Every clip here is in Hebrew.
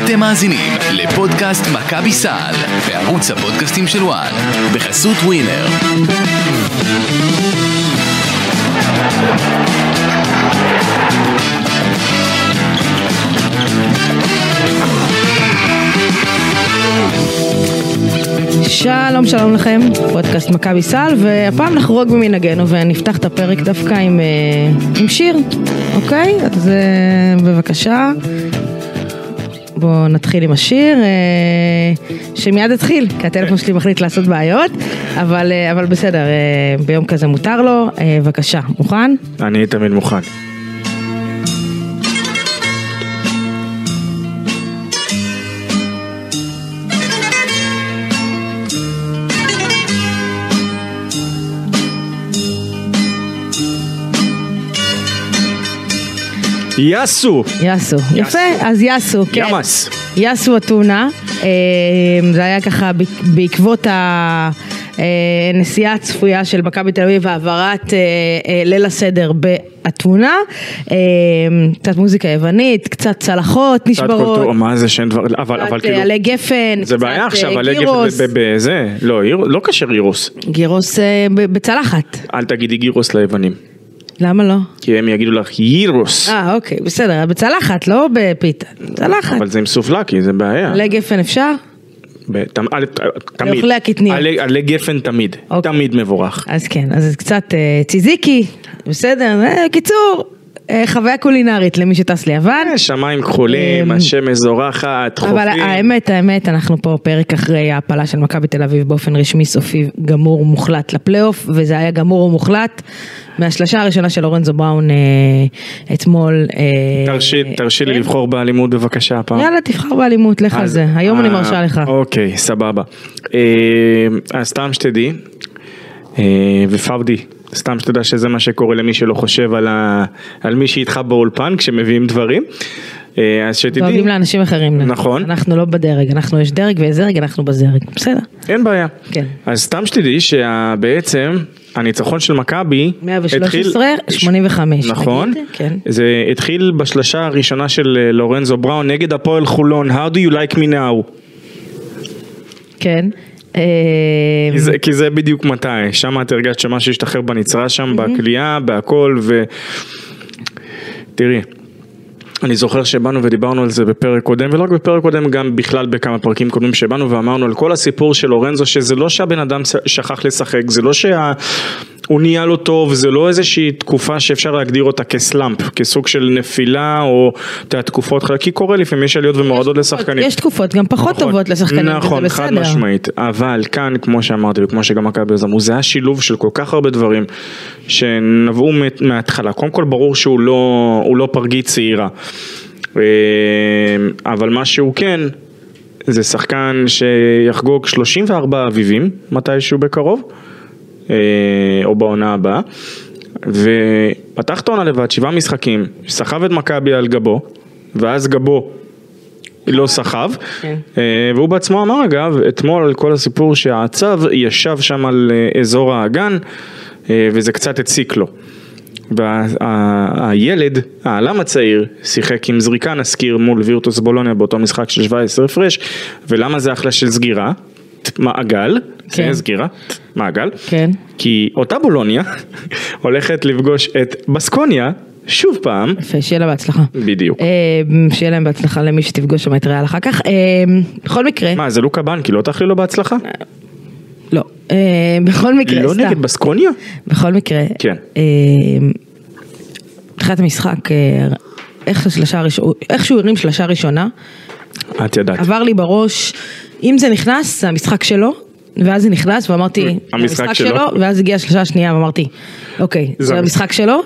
אתם מאזינים לפודקאסט מכבי סל, בערוץ הפודקאסטים של וואן, בחסות ווינר. שלום שלום לכם, פודקאסט מכבי סל, והפעם נחרוג ממנהגנו ונפתח את הפרק דווקא עם שיר, אוקיי? אז בבקשה, בואו נתחיל עם השיר, שמיד התחיל, כי הטלפון שלי מחליט לעשות בעיות, אבל בסדר, ביום כזה מותר לו. בבקשה, מוכן? אני תמיד מוכן. יסו, יפה, אז יסו, כן. ימס. יסו אתונה, זה היה ככה בעקבות הנסיעה הצפויה של מכבי תל אביב והעברת ליל הסדר באתונה, קצת מוזיקה יוונית, קצת צלחות נשברות, מה זה שאין דבר, אבל כאילו, עלי גפן, זה בעיה עכשיו, עלי גירוס, גפן בזה, לא קשר גירוס, גירוס בצלחת, אל תגידי גירוס ליוונים. למה לא? כי הם יגידו לך גירוס. אוקיי, בסדר, בצלחת, לא בפיתה, צלחת. אבל זה עם סופלקי, זה בעיה. עלי גפן אפשר? תמיד. לאוכלי הקטניות. עלי גפן תמיד, תמיד מבורך. אז כן, אז קצת ציזיקי, בסדר, קיצור, חוויה קולינרית למי שטס ליוון. שמיים כחולים, השמש זורחת, חופים. אבל האמת, אנחנו פה פרק אחרי ההפלה של מכבי תל אביב באופן רשמי סופי גמור מוחלט לפלייאוף, וזה היה גמור ומוחלט מהשלשה הראשונה של לורנזו בראון אתמול. תרשי לי לבחור באלימות בבקשה הפעם. יאללה, תבחר באלימות, לך על זה, היום אני מרשה לך. אוקיי, סבבה. אז סתם שתדעי, ופאודי, סתם שתדע שזה מה שקורה למי שלא חושב על מי שאיתך באולפן כשמביאים דברים. אז שתדעי. דואגים לאנשים אחרים. נכון. אנחנו לא בדרג, אנחנו יש דרג ויש דרג, אנחנו בזרג. בסדר. אין בעיה. כן. אז סתם שתדעי שבעצם הניצחון של מכבי 113-85. נכון. כן. זה התחיל בשלשה הראשונה של לורנזו בראון נגד הפועל חולון. How do you like me now? כן. כי זה בדיוק מתי, שם את הרגשת שמשהו השתחרר בנצרה שם, בקליעה, בהכל, תראי, אני זוכר שבאנו ודיברנו על זה בפרק קודם, ולא רק בפרק קודם, גם בכלל בכמה פרקים קודמים שבאנו ואמרנו על כל הסיפור של לורנזו, שזה לא שהבן אדם שכח לשחק, זה לא שהוא נהיה לו טוב, זה לא איזושהי תקופה שאפשר להגדיר אותה כסלאמפ, כסוג של נפילה, או תקופות, כי קורה לפעמים יש עליות ומורדות לשחקנים. יש תקופות גם פחות טובות לשחקנים, נכון, חד משמעית, אבל כאן, כמו שאמרתי, וכמו שגם מכבי אמרו, זה היה שילוב של כל כך הרבה דברים, שנבעו מההתחלה. קודם כל ברור שהוא לא פרגית צעירה, אבל מה שהוא כן, זה שחקן שיחגוג 34 אביבים, מתישהו בקרוב, או בעונה הבאה, ופתח את העונה לבד 7 משחקים, סחב את מכבי על גבו, ואז גבו לא סחב, והוא בעצמו אמר אגב, אתמול על כל הסיפור שהעצב ישב שם על אזור האגן, וזה קצת הציק לו. והילד, העלם הצעיר, שיחק עם זריקה נזכיר מול וירטוס בולוניה באותו משחק של 17 הפרש, ולמה זה אחלה של סגירה? מעגל, זה סגירה, מעגל, כי אותה בולוניה הולכת לפגוש את בסקוניה, שוב פעם. יפה, שיהיה לה בהצלחה. בדיוק. שיהיה להם בהצלחה למי שתפגוש שם את ריאל אחר כך. בכל מקרה. מה, זה לוקה בנקי, לא תאכלי לו בהצלחה? לא. בכל מקרה. לא נגד בסקוניה? בכל מקרה. כן. תחילת המשחק, איך שהוא הרים שלשה ראשונה, את ידעת. עבר לי בראש, אם זה נכנס, זה המשחק שלו, ואז זה נכנס, ואמרתי, המשחק שלו, ואז הגיעה השלשה השנייה, ואמרתי, אוקיי, זה המשחק שלו.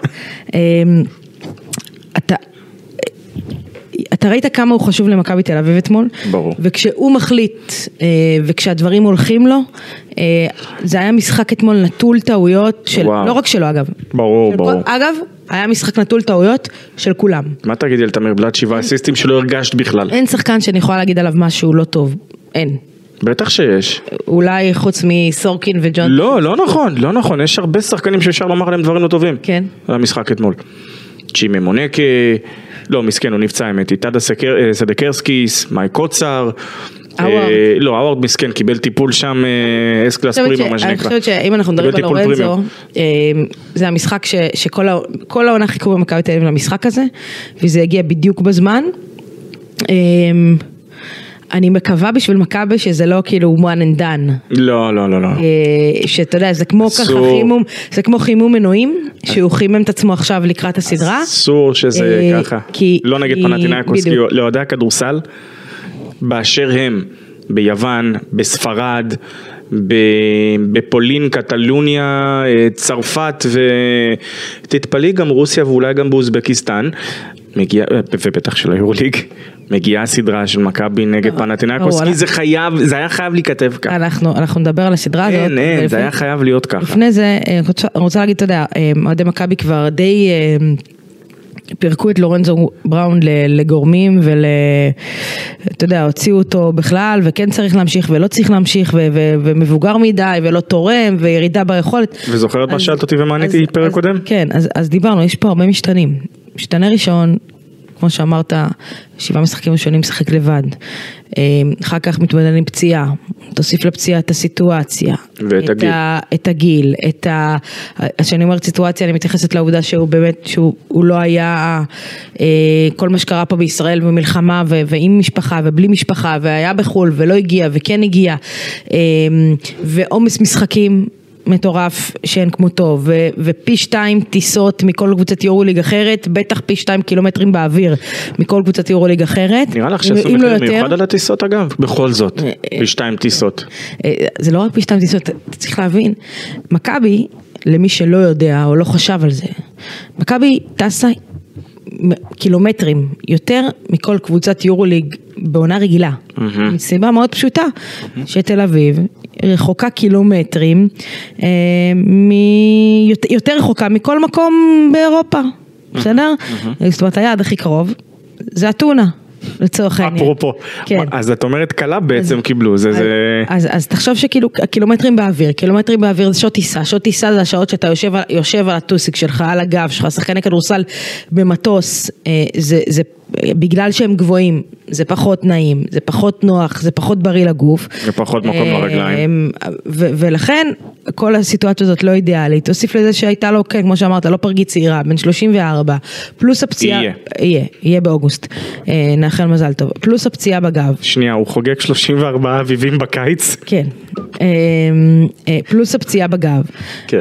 אתה ראית כמה הוא חשוב למכבי תל אביב אתמול? ברור. וכשהוא מחליט, וכשהדברים הולכים לו, זה היה משחק אתמול נטול טעויות, לא רק שלו אגב. ברור. אגב, היה משחק נטול טעויות של כולם. מה תגידי על תמיר בלאט 7 אסיסטים שלא הרגשת בכלל? אין שחקן שאני יכולה להגיד עליו משהו לא טוב, אין. בטח שיש. אולי חוץ מסורקין וג'ון. לא נכון, יש הרבה שחקנים שאפשר לומר עליהם דברים לא טובים. כן. על המשחק אתמול. צ'ימה מונקה, לא, מסכן, הוא נפצע האמת, טאדה סדקרסקיס, מייק קוצר, לא, האוורד מסכן, קיבל טיפול שם, אס-קלאס פרימו, מה שנקרא. אני חושבת שאם אנחנו מדברים על לורנזו, זה המשחק שכל העונה חיכו במכבי תל אביב למשחק הזה, וזה הגיע בדיוק בזמן. אני מקווה בשביל מכבי שזה לא כאילו one and done. לא, לא, לא, לא. שאתה יודע, זה כמו ככה חימום, זה כמו חימום מנועים, שהוא חימם את עצמו עכשיו לקראת הסדרה. אסור שזה ככה. לא נגד פנתינאיקוס, לאוהדי הכדורסל, באשר הם, ביוון, בספרד, בפולין, קטלוניה, צרפת, ותתפלאי גם רוסיה ואולי גם באוזבקיסטן, ובטח של היורוליג, מגיעה הסדרה של מכבי נגד פנתינאיקוס, כי זה היה חייב להיכתב ככה. אנחנו נדבר על הסדרה הזאת. אין, זה היה חייב להיות ככה. לפני זה, אני רוצה להגיד, אתה יודע, אוהדי מכבי כבר די פירקו את לורנזו בראון לגורמים אתה יודע, הוציאו אותו בכלל, וכן צריך להמשיך ולא צריך להמשיך, ומבוגר מדי ולא תורם, וירידה ביכולת. וזוכרת מה שאלת אותי ומה עניתי פרק קודם? כן, אז דיברנו, יש פה הרבה משתנים. משתנה ראשון, כמו שאמרת, 7 משחקים ראשונים משחק לבד. אחר כך מתמודד עם פציעה, תוסיף לפציעה את הסיטואציה. ואת הגיל. את הגיל, כשאני אומרת סיטואציה, אני מתייחסת לעובדה שהוא באמת, שהוא לא היה כל מה שקרה פה בישראל במלחמה, ועם משפחה ובלי משפחה, והיה בחול ולא הגיע וכן הגיע, ועומס משחקים, מטורף שאין כמותו, ופי 2 טיסות מכל קבוצת יורוליג אחרת, בטח פי 2 קילומטרים באוויר מכל קבוצת יורוליג אחרת. נראה לך שעשו מחיר מיוחד על הטיסות אגב? בכל זאת, פי 2 טיסות. זה לא רק פי 2 טיסות, אתה צריך להבין, מכבי, למי שלא יודע או לא חשב על זה, מכבי טסה קילומטרים יותר מכל קבוצת יורוליג בעונה רגילה. מסיבה מאוד פשוטה, שתל אביב רחוקה קילומטרים, יותר רחוקה מכל מקום באירופה, בסדר? זאת אומרת, היעד הכי קרוב, זה אתונה, לצורך העניין. אפרופו, אז את אומרת קלה בעצם קיבלו, אז תחשוב שכאילו, קילומטרים באוויר זה שעות טיסה זה השעות שאתה יושב על הטוסיק שלך, על הגב שלך, שחקני כדורסל במטוס, זה בגלל שהם גבוהים, זה פחות נעים, זה פחות נוח, זה פחות בריא לגוף. זה פחות מקום לרגליים. ולכן, כל הסיטואציה הזאת לא אידיאלית. תוסיף לזה שהייתה לו, כן, כמו שאמרת, לא פרגית צעירה, בן 34, פלוס הפציעה. יהיה באוגוסט. נאחל מזל טוב. פלוס הפציעה בגב. שנייה, הוא חוגג 34 אביבים בקיץ. כן. פלוס הפציעה בגב. כן.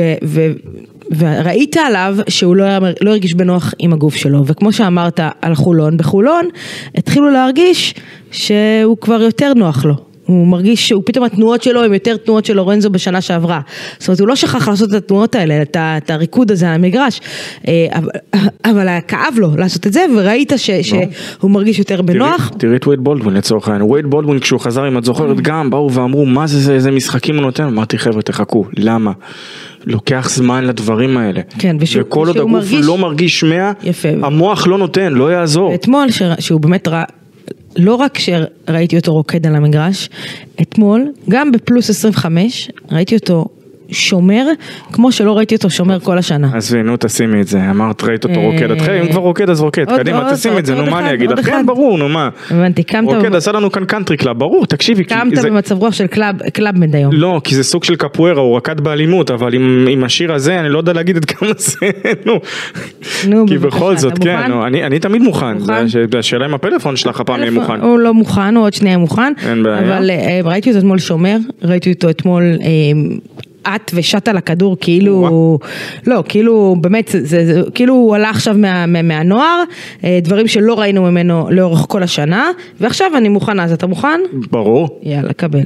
וראית עליו שהוא לא הרגיש בנוח עם הגוף שלו, וכמו שאמרת על חולון, בחולון התחילו להרגיש שהוא כבר יותר נוח לו, הוא מרגיש שהוא פתאום התנועות שלו הם יותר תנועות של לורנזו בשנה שעברה, זאת אומרת הוא לא שכח לעשות את התנועות האלה, את הריקוד הזה על המגרש, אבל כאב לו לעשות את זה, וראית שהוא מרגיש יותר בנוח. תראי את וייד בולדווין לצורך העניין, וייד בולדווין כשהוא חזר, אם את זוכרת גם, באו ואמרו מה זה, איזה משחקים הוא נותן, אמרתי חבר'ה תחכו, למה? לוקח זמן לדברים האלה. כן, וכל עוד הגוף לא מרגיש 100, המוח לא נותן, לא יעזור. אתמול שהוא באמת ראה, לא רק שראיתי אותו רוקד על המגרש, אתמול, גם בפלוס 25, ראיתי אותו שומר, כמו שלא ראיתי אותו שומר כל השנה. אז נו, תשימי את זה, אמרת ראית אותו רוקד, אם כבר רוקד אז רוקד, קדימה, תשימי את זה, נו מה אני אגיד, כן ברור, נו מה, רוקד עשה לנו כאן קאנטרי קלאב, ברור, תקשיבי, קמת במצב רוח של קלאב מד היום. לא, כי זה סוג של קפוארה, הוא רקד באלימות, אבל עם השיר הזה, אני לא יודע להגיד את כמה זה, נו, כי בכל זאת, כן, אני תמיד מוכן, זה השאלה עם הפלאפון שלך הפעם יהיה מוכן. הוא לא מוכן, הוא עוד שנייה מוכן, אבל ראיתי אותו אתמול שומר, ראיתי אותו אתמול את ושט על הכדור כאילו, לא, כאילו באמת, כאילו הוא עלה עכשיו מהנוער, דברים שלא ראינו ממנו לאורך כל השנה, ועכשיו אני מוכנה, אז אתה מוכן? ברור. יאללה, קבל.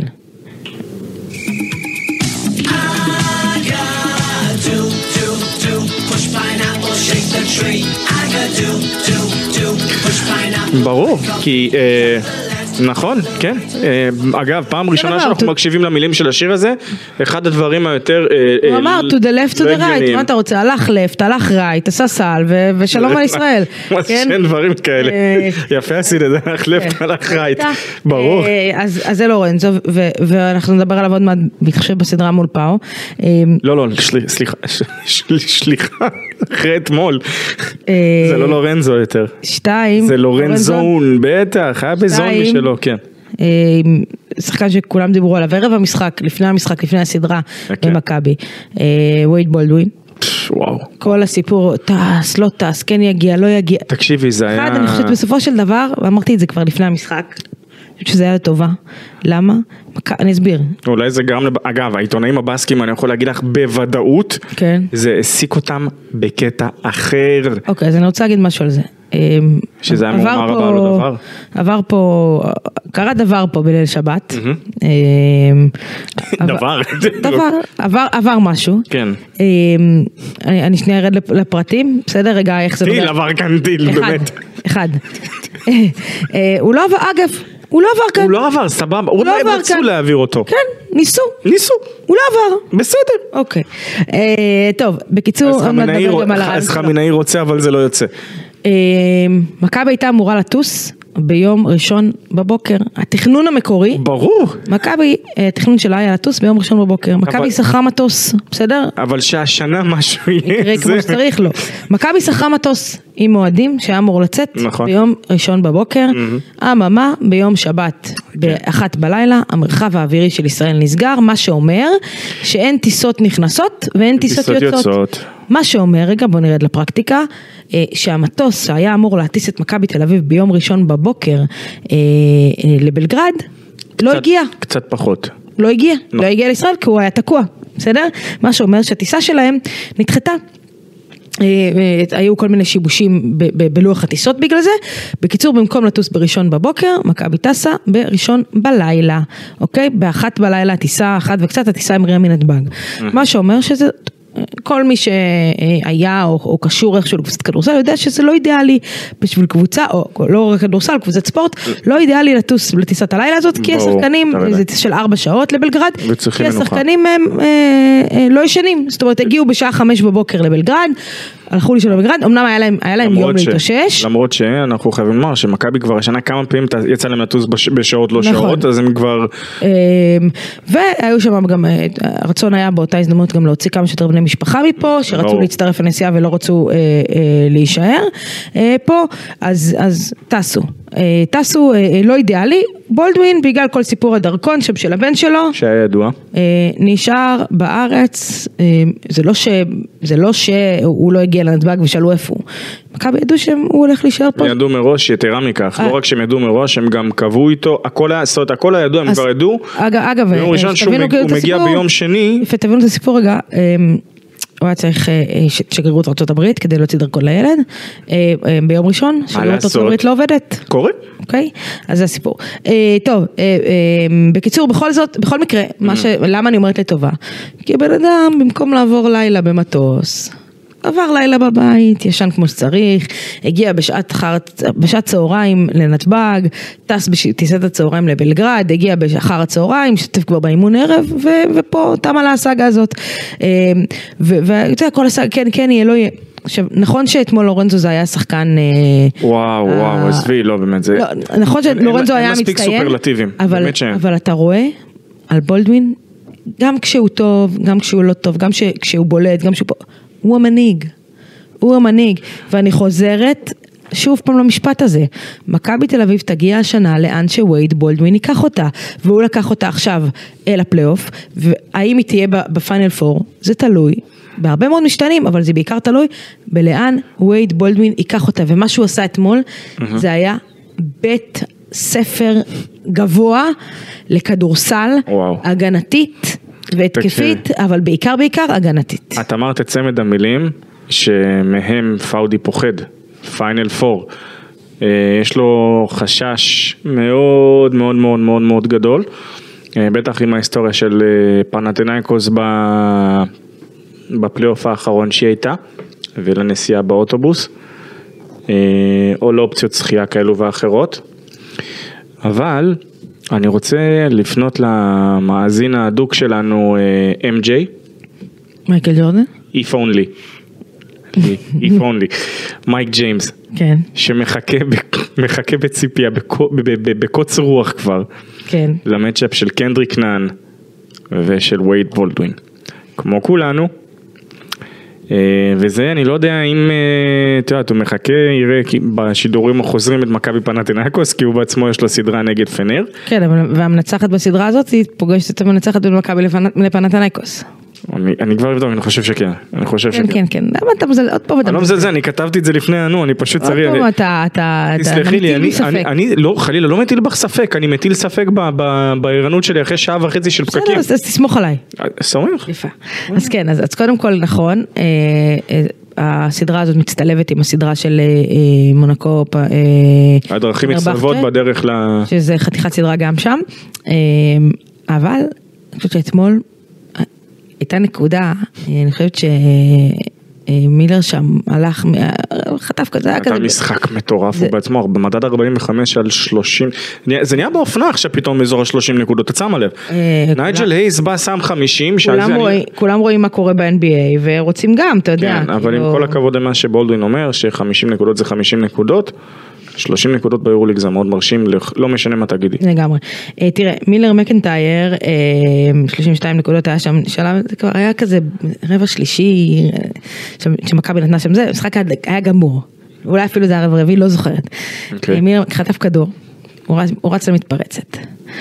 ברור, כי נכון, כן. אגב, פעם ראשונה שאנחנו מקשיבים למילים של השיר הזה, אחד הדברים היותר הוא אמר, to the left, to the right, מה אתה רוצה? הלך left, הלך right, עשה סל, ושלום על ישראל. מה שאין דברים כאלה. יפה עשית את זה, הלך left, הלך right. ברור. אז זה לורנזו, ואנחנו נדבר עליו עוד מעט, בהתחשב בסדרה מול פאו. לא, סליחה, אחרי אתמול. זה לא לורנזו יותר. 2. זה לורנזון, בטח, היה בזון משלו, כן. שחקן שכולם דיברו עליו, ערב המשחק, לפני הסדרה במכבי, וייד בולדווין. וואו. כל הסיפור, טס, לא טס, כן יגיע, לא יגיע. תקשיבי, זה היה... אני חושבת בסופו של דבר, ואמרתי את זה כבר לפני המשחק, שזה היה לטובה. למה? אני אסביר. אולי זה גרם, אגב, העיתונאים הבאסקים, אני יכול להגיד לך בוודאות, כן. זה העסיק אותם בקטע אחר. אוקיי, אז אני רוצה להגיד משהו על זה. שזה היה מאומר הבא על הדבר. עבר פה, קרה דבר פה בליל שבת. עבר משהו. כן. אני שנייה ארד לפרטים, בסדר? רגע, איך זה... טיל עבר כאן טיל, באמת. אחד. הוא לא עבר, אגב, הוא לא עבר כאן. הוא לא עבר, סבבה. אולי הם רצו להעביר אותו. כן, ניסו. הוא לא עבר. בסדר. אוקיי. טוב, בקיצור, אז חמינאי רוצה, אבל זה לא יוצא. מכבי הייתה אמורה לטוס ביום ראשון בבוקר, התכנון המקורי, ברור, מכבי, התכנון שלה היה לטוס ביום ראשון בבוקר, מכבי שכרה מטוס, בסדר? אבל שהשנה משהו יהיה, יקרה כמו שצריך לו, מכבי שכרה מטוס עם מועדים שהיה אמור לצאת ביום ראשון בבוקר, אממה ביום שבת באחת בלילה, המרחב האווירי של ישראל נסגר, מה שאומר שאין טיסות נכנסות ואין טיסות יוצאות. מה שאומר, רגע בוא נרד לפרקטיקה, שהמטוס שהיה אמור להטיס את מכבי תל אביב ביום ראשון בבוקר לבלגרד, לא הגיע. קצת פחות. לא הגיע לישראל כי הוא היה תקוע, בסדר? מה שאומר שהטיסה שלהם נדחתה. היו כל מיני שיבושים בלוח הטיסות בגלל זה. בקיצור, במקום לטוס בראשון בבוקר, מכבי טסה בראשון בלילה, אוקיי? באחת בלילה, הטיסה אחת וקצת, הטיסה עם רמי נתב"ג. מה שאומר שזה... כל מי שהיה או קשור איכשהו לקבוצת כדורסל יודע שזה לא אידיאלי בשביל קבוצה, או לא רק כדורסל, קבוצת ספורט, לא אידיאלי לטוס לטיסת הלילה הזאת, כי השחקנים, זה טיס של 4 שעות לבלגרד, כי השחקנים לא ישנים, זאת אומרת, הגיעו בשעה 5 בבוקר לבלגרד, הלכו לישון לבלגרד, אמנם היה להם יום להתאושש. למרות שאנחנו חייבים לומר שמכבי כבר השנה כמה פעמים יצא להם לטוס בשעות לא שעות, אז הם כבר... והיו שם גם, הרצון היה באותה הזדמנות גם להוציא כמה שיותר בני משפחה מפה, שרצו להצטרף לנסיעה ולא רצו להישאר פה, אז טסו לא אידיאלי, בולדווין בגלל כל סיפור הדרכון שם של הבן שלו, שהיה ידוע, נשאר בארץ, זה לא שהוא לא הגיע לנתב"ג ושאלו איפה הוא, מכבי ידעו שהוא הולך להישאר פה. ידעו מראש, יתרה מכך, לא רק שהם ידעו מראש, הם גם קבעו איתו, הכל הידוע, הם כבר ידעו, ביום ראשון שהוא מגיע ביום שני, תבינו את הסיפור רגע, הוא היה צריך שגרירות ארצות הברית כדי להוציא דרכון לילד, ביום ראשון, שגרירות ארצות הברית לא עובדת. קורה. אוקיי? אז זה הסיפור. טוב, בקיצור, בכל מקרה, למה אני אומרת לטובה? כי בן אדם, במקום לעבור לילה במטוס, עבר לילה בבית, ישן כמו שצריך, הגיע בשעת צהריים לנתב"ג, טס בטיסת הצהריים לבלגרד, הגיע באחר הצהריים, שתף כבר באימון ערב, ופה תמה להסגה הזאת. ואתה יודע, כל הסגה, כן, יהיה, לא יהיה. עכשיו, נכון שאתמול לורנזו זה היה שחקן... וואו, עזבי, לא באמת, זה... נכון שלורנזו היה מצטיין, מספיק סופרלטיבים, באמת שהם. אבל אתה רואה על בולדווין, גם כשהוא טוב, גם כשהוא לא טוב, גם כשהוא בולט, גם כשהוא... הוא המנהיג, ואני חוזרת שוב פעם למשפט הזה, מכבי תל אביב תגיע השנה לאן שווייד בולדווין ייקח אותה, והוא לקח אותה עכשיו אל הפלייאוף, והאם היא תהיה בפיינל 4, זה תלוי, בהרבה מאוד משתנים, אבל זה בעיקר תלוי, בלאן ווייד בולדווין ייקח אותה, ומה שהוא עשה אתמול, זה היה בית ספר גבוה, לכדורסל, הגנתית, והתקפית, אבל בעיקר הגנתית. את אמרת את צמד המילים שמהם פאודי פוחד, פיינל 4. יש לו חשש מאוד מאוד מאוד מאוד מאוד גדול, בטח עם ההיסטוריה של פנתינייקוס בפלייאוף האחרון שהיא הייתה, ולנסיעה באוטובוס, או לאופציות שחייה כאלו ואחרות. אבל אני רוצה לפנות למאזין הדוק שלנו, MJ. מייקל ג'ורדן? If only. If only. מייק ג'יימס. כן. שמחכה בציפייה, בקוץ רוח כבר. כן. למצ'אפ של קנדריק נאן ושל וייד בולדווין. כמו כולנו. וזה אני לא יודע אם הוא מחכה, יראה בשידורים החוזרים את מכבי פנתינייקוס, כי הוא בעצמו יש לו סדרה נגד פנר. כן, והמנצחת בסדרה הזאת היא פוגשת את המנצחת בין מכבי לפנתינייקוס. אני כבר אבדוק, אני חושב שכן. כן. למה אתה מזלזל? עוד פעם אתה מזלזל. אני לא מזלזל, אני כתבתי את זה לפני אני פשוט צריך. עוד פעם אתה תסלחי לי, ספק. אני לא, חלילה, לא מטיל בך ספק, אני מטיל ספק בערנות שלי אחרי שעה וחצי של פקקים. בסדר, אז תסמוך עליי. סומך. יפה. אז כן, אז קודם כל נכון, הסדרה הזאת מצטלבת עם הסדרה של מונקו. הדרכים מצטלבות בדרך שזה חתיכת סדרה גם שם, אבל אני חושבת שאתמול הייתה נקודה, אני חושבת שמילר שם הלך, חטף כזה, היה כזה. היה משחק מטורף, הוא בעצמו, במדד 45 על 30, זה נהיה באופנה עכשיו פתאום אזור ה-30 נקודות, אתה שם לב. נייג'ל הייס בא שם 50, כולם רואים מה קורה ב-NBA, ורוצים גם, אתה יודע. כן, אבל עם כל הכבוד למה שבולדווין אומר, ש50 נקודות זה 50 נקודות, 30 נקודות ביורוליג זה מאוד מרשים, לא משנה מה תגידי. לגמרי. תראה, מילר מקנטייר, 32 נקודות היה שם, שלב, זה כבר היה כזה רבע שלישי, שמכבי נתנה שם, זה משחק היה גמור. אולי אפילו זה הרבע רביעי, לא זוכרת. מילר חטף כדור, הוא רץ למתפרצת.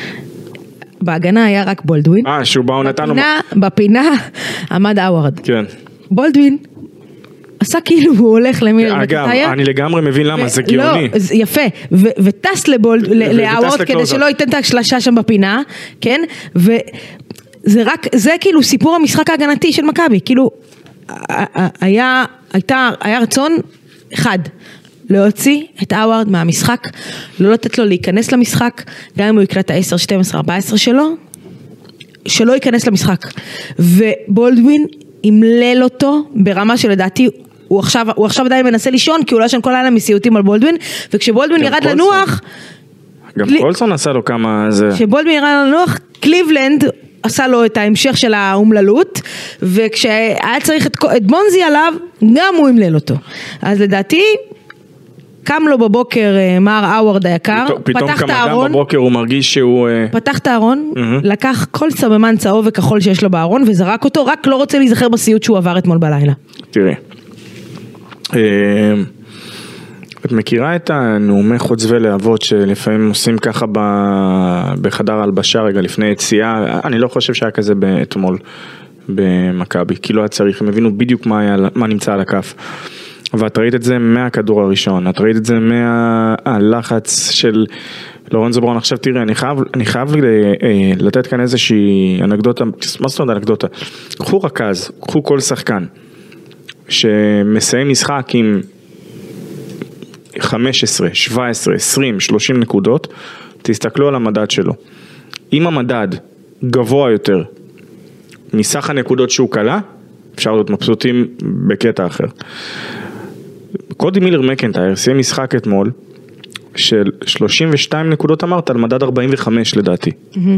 בהגנה היה רק בולדווין. שהוא באו נתנו. בפינה עמד אאוורד. כן. בולדווין. עשה כאילו הוא הולך למילר מקנטייר. אגב, אני לגמרי מבין למה, זה גאוני. לא, יפה, וטס לאוורד כדי שלא ייתן את השלשה שם בפינה, כן? וזה רק, זה כאילו סיפור המשחק ההגנתי של מכבי, כאילו, היה רצון אחד, להוציא את אוורד מהמשחק, לא לתת לו להיכנס למשחק, גם אם הוא יקרא את ה-10, 12, 14 שלא ייכנס למשחק. ובולדווין ימלל אותו ברמה שלדעתי, הוא עכשיו עדיין מנסה לישון, כי הוא לא ישן כל לילה מסיוטים על בולדווין, וכשבולדווין ירד לנוח, גם קולסון עשה לו כמה זה. כשבולדווין ירד לנוח, קליבלנד עשה לו את ההמשך של האומללות, וכשהיה צריך את בונזי עליו, גם הוא ימלל אותו. אז לדעתי, קם לו בבוקר מר אאוורד היקר, פתאום כמה גם בבוקר הוא מרגיש שהוא פתח את הארון, לקח כל סממן צהוב וכחול שיש לו בארון וזרק אותו, רק לא רוצה להיזכר בסיוט שהוא עבר אתמול בלילה. תראי, את מכירה את הנאומי חוצבי להבות שלפעמים עושים ככה בחדר הלבשה רגע לפני יציאה? אני לא חושב שהיה כזה אתמול במכבי, כי לא היה צריך, הם הבינו בדיוק מה נמצא על הכף. ואת ראית את זה מהכדור הראשון, את ראית את זה מהלחץ של לורנזו בראון. עכשיו תראה, אני חייב לתת כאן איזושהי אנקדוטה, מה זאת אומרת אנקדוטה? קחו רכז, קחו כל שחקן, שמסיים משחק עם 15, 17, 20, 30 נקודות, תסתכלו על המדד שלו. אם המדד גבוה יותר מסך הנקודות שהוא קלה, אפשר להיות מבסוטים בקטע אחר. קודי מילר מקנטייר סיים משחק אתמול של 32 נקודות אמרת על מדד 45 לדעתי.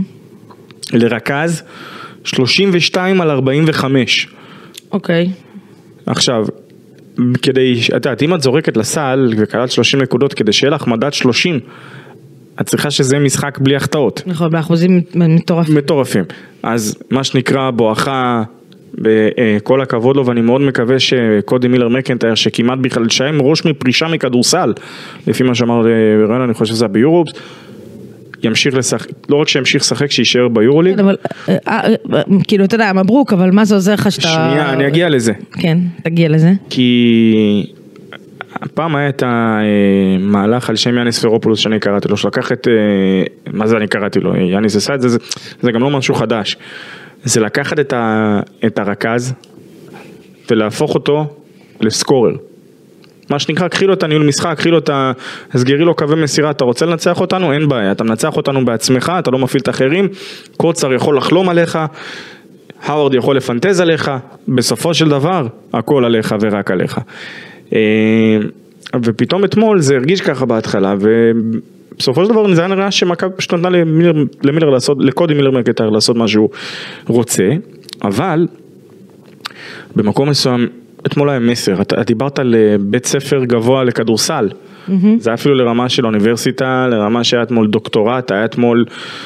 לרכז 32 על 45. אוקיי. עכשיו, אם את זורקת לסל וקלת 30 נקודות כדי שיהיה לך מדד 30, את צריכה שזה משחק בלי החטאות. נכון, באחוזים מטורפים. אז מה שנקרא בואכה, בכל הכבוד לו, ואני מאוד מקווה שקודי מילר מקנטייר, שכמעט בכלל שהם ראש מפרישה מכדורסל, לפי מה שאמר רן, אני חושב שזה ביורופס, ימשיך לשחק, לא רק שימשיך לשחק, שישאר ביורוליג. אבל, כאילו, אתה יודע, מברוק, אבל מה זה עוזר לך שאתה... שנייה, אני אגיע לזה. כן, תגיע לזה. כי הפעם היה את המהלך על שם יאניס פרופולוס שאני קראתי לו, שלקח את, מה זה אני קראתי לו, יאניס עשה את זה, זה גם לא משהו חדש. זה לקחת את הרכז ולהפוך אותו לסקורר. מה שנקרא, קחי לו את הניהול משחק, קחי לו את הסגרי לו קווי מסירה, אתה רוצה לנצח אותנו? אין בעיה, אתה מנצח אותנו בעצמך, אתה לא מפעיל את האחרים, קוצר יכול לחלום עליך, האוורד יכול לפנטז עליך, בסופו של דבר, הכל עליך ורק עליך. ופתאום אתמול זה הרגיש ככה בהתחלה, בסופו של דבר זה היה נראה שמכבי פשוט נתנה למילר לעשות, לקודי מילר מקטר לעשות מה שהוא רוצה, אבל במקום מסוים, אתמול היה מסר, אתה דיברת על בית ספר גבוה לכדורסל, זה היה אפילו לרמה של אוניברסיטה, לרמה שהיה אתמול דוקטורט, היה אתמול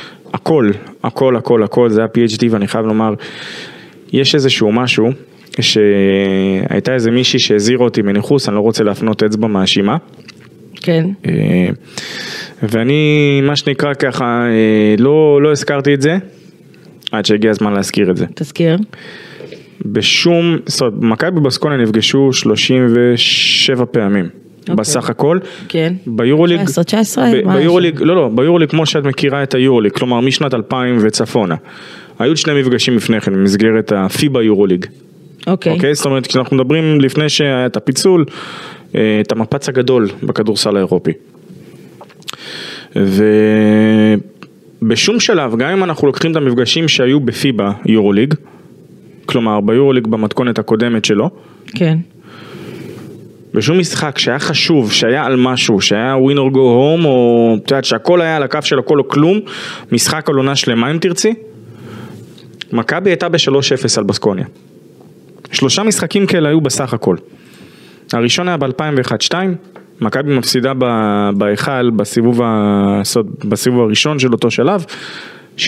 הכל, זה היה PhD, ואני חייב לומר, יש איזשהו משהו, שהייתה איזה מישהי שהזהירה אותי מניחוס, אני לא רוצה להפנות אצבע מאשימה. כן. ואני, מה שנקרא ככה, לא הזכרתי את זה, עד שהגיע הזמן להזכיר את זה. תזכיר. זאת אומרת, מכבי בסקוניה נפגשו 37 פעמים. בסך הכל. כן. ביורוליג. 19? ביורוליג, ביורוליג כמו שאת מכירה את היורוליג, כלומר משנת 2000 וצפונה. היו שני מפגשים לפני כן, במסגרת הפיבה יורוליג. אוקיי. זאת אומרת, כשאנחנו מדברים לפני שהיה את הפיצול, את המפץ הגדול בכדורסל האירופי. ובשום שלב, גם אם אנחנו לוקחים את המפגשים שהיו בפיבה יורוליג, כלומר ביורוליג במתכונת הקודמת שלו, כן. בשום משחק שהיה חשוב, שהיה על משהו, שהיה win or go home, או שהכל היה על הקו של הכל או כלום, משחק על עונה שלמה אם תרצי, מכבי הייתה ב-3-0 על בסקוניה. 3 משחקים כאלה היו בסך הכל. הראשון היה ב-2001-2, מכבי מפסידה בהיכל בסיבוב הראשון של אותו שלב, 78-77,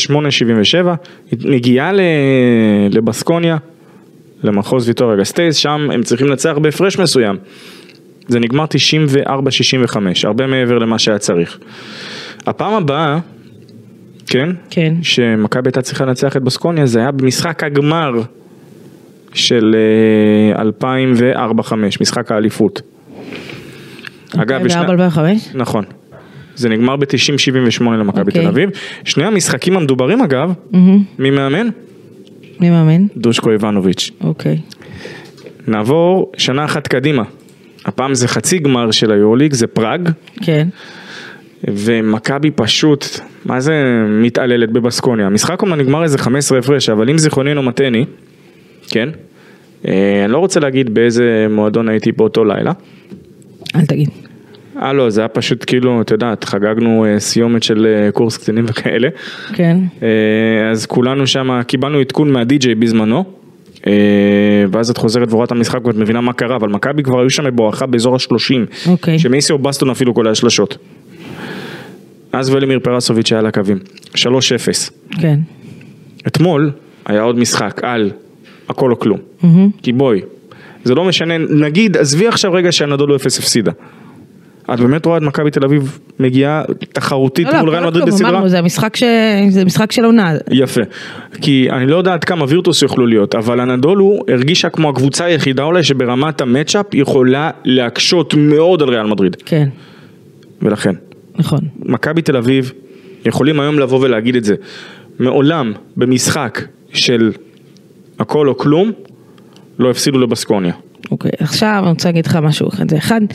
מגיעה לבסקוניה, למחוז ויטוריה גסטייז, שם הם צריכים לנצח בהפרש מסוים. זה נגמר 94-65, הרבה מעבר למה שהיה צריך. הפעם הבאה, כן? כן. שמכבי הייתה צריכה לנצח את בסקוניה, זה היה במשחק הגמר של 2004-2005, משחק האליפות. אגב, 2004-2005? נכון. זה נגמר ב-90-78 למכבי תל אביב. שני המשחקים המדוברים אגב, מי מאמן? מי מאמן? דושקו איבנוביץ'. אוקיי. נעבור שנה אחת קדימה. הפעם זה חצי גמר של היורוליג, זה פראג. כן. ומכבי פשוט, מה זה מתעללת בבסקוניה? המשחק אומנם נגמר איזה 15 הפרש, אבל אם זיכרוני לא מטעני, כן? אני לא רוצה להגיד באיזה מועדון הייתי באותו לילה. אל תגיד. לא, זה היה פשוט כאילו, אתה יודעת, חגגנו סיומת של קורס קצינים וכאלה. כן. אז כולנו שם קיבלנו עדכון מהדי-ג'יי בזמנו, ואז את חוזרת ורואה את המשחק ואת מבינה מה קרה, אבל מכבי כבר היו שם בואכה באזור ה-30, שמייסי או בסטון אפילו כל השלשות. אז ולמיר פרסוביץ' היה לקווים, 3-0. כן. אתמול היה עוד משחק על הכל או כלום. כי בואי, זה לא משנה, נגיד, עזבי עכשיו רגע שהנדולו 0 הפסידה. את באמת רואה את מכבי תל אביב מגיעה תחרותית מול ריאל מדריד בסדרה? זה משחק של עונה. יפה, כי אני לא יודעת כמה וירטוס יוכלו להיות, אבל הנדולו הרגישה כמו הקבוצה היחידה אולי שברמת המאצ'אפ יכולה להקשות מאוד על ריאל מדריד. כן. ולכן. נכון. מכבי תל אביב יכולים היום לבוא ולהגיד את זה. מעולם במשחק של הכל או כלום, לא הפסידו לבסקוניה. אוקיי, עכשיו אני רוצה להגיד לך משהו אחד,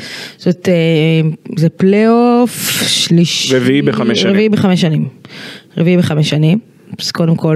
זה פלייאוף רביעי ב5 שנים, אז קודם כל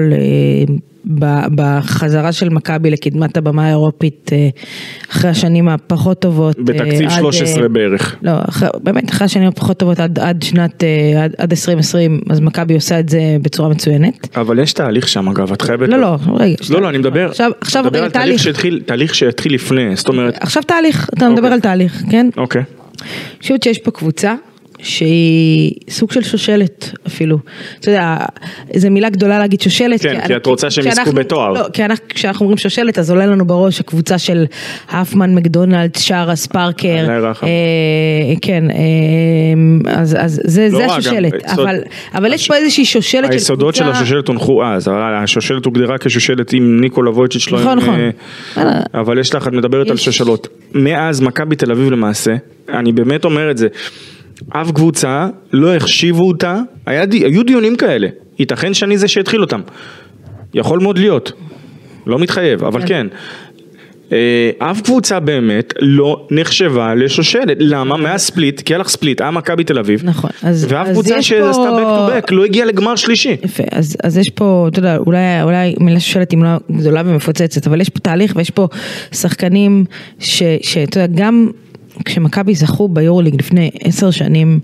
בחזרה של מכבי לקדמת הבמה האירופית אחרי השנים הפחות טובות, בתקציב 13 בערך. לא, באמת אחרי השנים הפחות טובות עד 2020, אז מכבי עושה את זה בצורה מצוינת. אבל יש תהליך שם אגב, את חייבת... לא, רגע. לא, אני מדבר על תהליך שהתחיל לפני, זאת אומרת... עכשיו תהליך, אתה מדבר על תהליך, כן? אוקיי. אני חושבת שיש פה קבוצה שהיא סוג של שושלת אפילו. אתה יודע, זו מילה גדולה להגיד שושלת. כן, כי את רוצה שהם יזכו בתואר. לא, כי כשאנחנו אומרים שושלת, אז עולה לנו בראש הקבוצה של האפמן, מקדונלד, שרה, ספארקר. כן, אז זה השושלת. אבל יש פה איזושהי שושלת של קבוצה. היסודות של השושלת הונחו אז, השושלת הוגדרה כשושלת עם ניקולה וויצ'יץ'. נכון. אבל יש לך, את מדברת על שושלות. מאז מכבי תל אביב למעשה, אני באמת אומר את זה, אף קבוצה לא החשיבו אותה, היו דיונים כאלה, ייתכן שאני זה שהתחיל אותם, יכול מאוד להיות, לא מתחייב, אבל כן, אף קבוצה באמת לא נחשבה לשושלת, למה? מהספליט, כי היה לך ספליט, היה מכבי תל אביב, נכון, ואף קבוצה שעשתה back to back לא הגיעה לגמר שלישי. יפה, אז יש פה, אתה יודע, אולי מילה שושלת היא לא גדולה ומפוצצת, אבל יש פה תהליך ויש פה שחקנים שאתה יודע, גם כשמכבי זכו ביורוליג לפני 10 שנים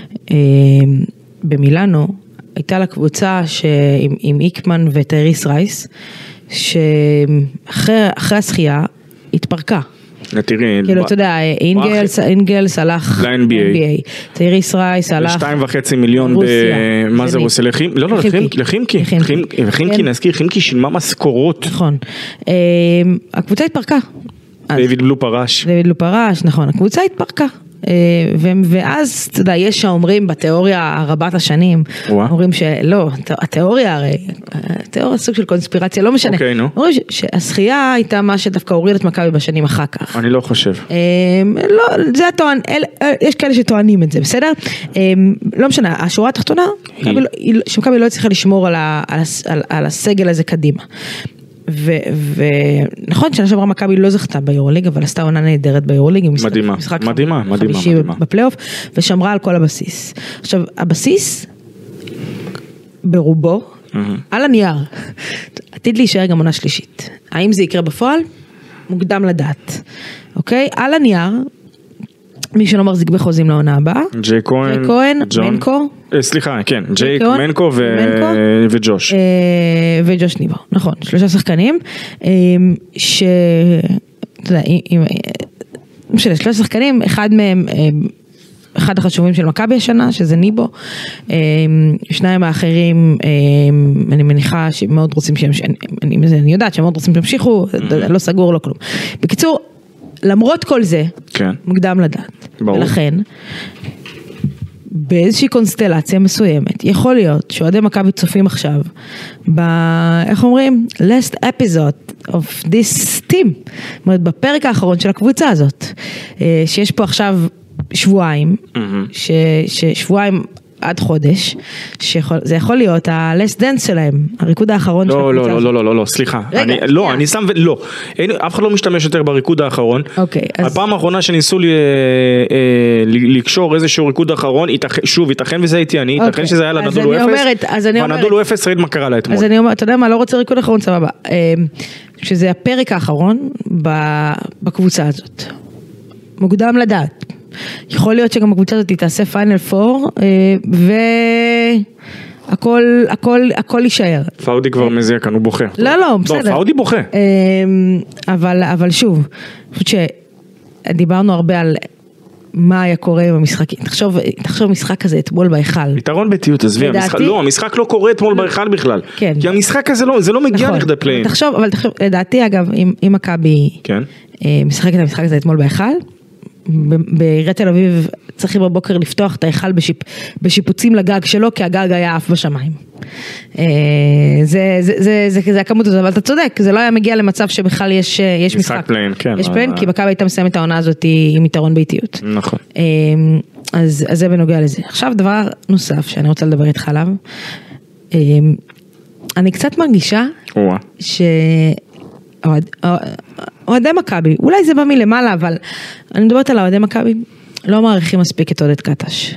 במילאנו, הייתה לה קבוצה עם איקמן וטייריס רייס, שאחרי הזכייה התפרקה. תראי, כאילו, אתה יודע, אינגלס הלך ל-NBA, טייריס רייס הלך 2.5 מיליון מה זה רוסיה? לא, לחימקי, נזכיר, חימקי שילמה משכורות. נכון. הקבוצה התפרקה. דיוויד בלו פרש. נכון, הקבוצה התפרקה. ואז, אתה יודע, יש שאומרים בתיאוריה רבת השנים, אומרים שלא, התיאוריה הרי, התיאוריה סוג של קונספירציה, לא משנה. אוקיי, נו. אומרים שהשחייה הייתה מה שדווקא הוריד את מכבי בשנים אחר כך. אני לא חושב. לא, זה הטוען, יש כאלה שטוענים את זה, בסדר? לא משנה, השורה התחתונה, שמכבי לא הצליחה לשמור על הסגל הזה קדימה. ונכון שנה שעברה מכבי לא זכתה ביורוליג, אבל עשתה עונה נהדרת ביורוליג, מדהימה, חמישי בפלייאוף, ושמרה על כל הבסיס. עכשיו, הבסיס ברובו, על הנייר, עתיד להישאר גם עונה שלישית. האם זה יקרה בפועל? מוקדם לדעת. אוקיי? על הנייר, מי שלא מחזיק בחוזים לעונה הבאה, ג'יי כהן, מנקו, סליחה, כן, ג'יי מנקו וג'וש. וג'וש ניבו, נכון, 3 שחקנים, אתה יודע, 3 שחקנים, אחד מהם, אחד החשובים של מכבי השנה, שזה ניבו, 2 האחרים, אני מניחה שמאוד רוצים אני יודעת שמאוד רוצים שימשיכו, לא סגור, לא כלום. בקיצור, למרות כל זה, מוקדם לדעת. ולכן, באיזושהי קונסטלציה מסוימת, יכול להיות שאוהדי מכבי צופים עכשיו, איך אומרים? last episode of this team. זאת אומרת, בפרק האחרון של הקבוצה הזאת, שיש פה עכשיו שבועיים, ששבועיים עד חודש, שזה יכול להיות ה-last dance שלהם, הריקוד האחרון של הקבוצה הזאת. לא, סליחה. אני שם לא. אף אחד לא משתמש יותר בריקוד האחרון. הפעם האחרונה שניסו לקשור איזשהו ריקוד האחרון, שוב, ייתכן וזה הייתי אני, ייתכן שזה היה לנדולו 0, והנדולו 0 ראית מה קרה לה אתמול. אז אני אומרת, אתה יודע מה, לא רוצה ריקוד האחרון, סבבה. שזה הפרק האחרון בקבוצה הזאת. מוקדם לדעת. יכול להיות שגם הקבוצה הזאת תעשה פיינל 4, והכל יישאר. פאודי כבר מזיע כאן, הוא בוכה. לא, בסדר. פאודי בוכה. אבל שוב, אני חושבת שדיברנו הרבה על מה היה קורה עם המשחקים. תחשוב משחק כזה אתמול בהיכל. יתרון ביתיות, עזבי, המשחק לא קורה אתמול בהיכל בכלל. כי המשחק הזה זה לא מגיע לכדי פליין. אבל תחשוב, לדעתי אגב, אם מכבי משחק את המשחק הזה אתמול בהיכל, בעיריית תל אביב צריכים בבוקר לפתוח את ההיכל בשיפוצים לגג שלו, כי הגג היה אף בשמיים. זה הכמות הזאת, אבל אתה צודק, זה לא היה מגיע למצב שבכלל יש משחק. יש פליין, כי מכבי הייתה מסיים את העונה הזאת עם יתרון ביתיות. נכון. אז זה בנוגע לזה. עכשיו דבר נוסף שאני רוצה לדבר איתך עליו, אני קצת מרגישה אוהדי מכבי, אולי זה בא מלמעלה, אבל אני מדברת על אוהדי מכבי, לא מעריכים מספיק את עודד קטש.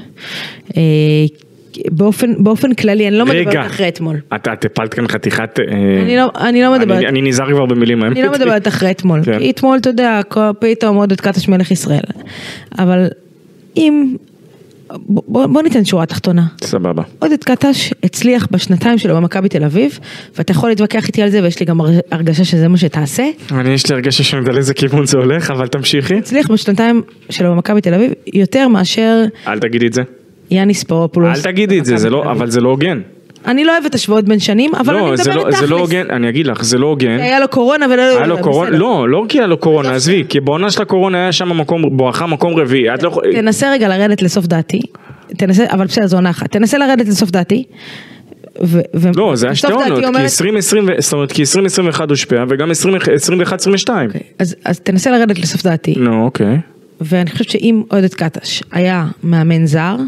באופן כללי, אני לא מדברת אחרי אתמול. אתה טפלת כאן חתיכת... אני לא מדברת. אני נזהר כבר במילים. אני לא מדברת אחרי אתמול. כי אתמול, אתה יודע, פתאום עודד קטש מלך ישראל. אבל אם... בוא ניתן שורה תחתונה. סבבה. עודד קטש הצליח בשנתיים שלו במכבי תל אביב, ואתה יכול להתווכח איתי על זה, ויש לי גם הרגשה שזה מה שתעשה. יש לי הרגשה שאני יודע לאיזה כיוון זה הולך, אבל תמשיכי. הצליח בשנתיים שלו במכבי תל אביב, יותר מאשר... אל תגידי את זה. יאניס פאופולוס. אל תגידי את זה, אבל זה לא הוגן. אני לא אוהבת השוואות בין שנים, אבל אני מדברת תכלס. זה לא הוגן, אני אגיד לך, זה לא הוגן. היה לו קורונה ולא... היה לו קורונה, לא כי היה לו קורונה, עזבי, כי בעונה של הקורונה היה שם בואכה מקום רביעי. תנסה רגע לרדת לסוף דעתי, אבל בסדר, זו עונה אחת. תנסה לרדת לסוף דעתי, לא, זה היה שתי עונות, כי 2021 הושפע, וגם 2021-2022. אז תנסה לרדת לסוף דעתי. נו, אוקיי. ואני חושבת שאם עודד קטש היה מאמן זר,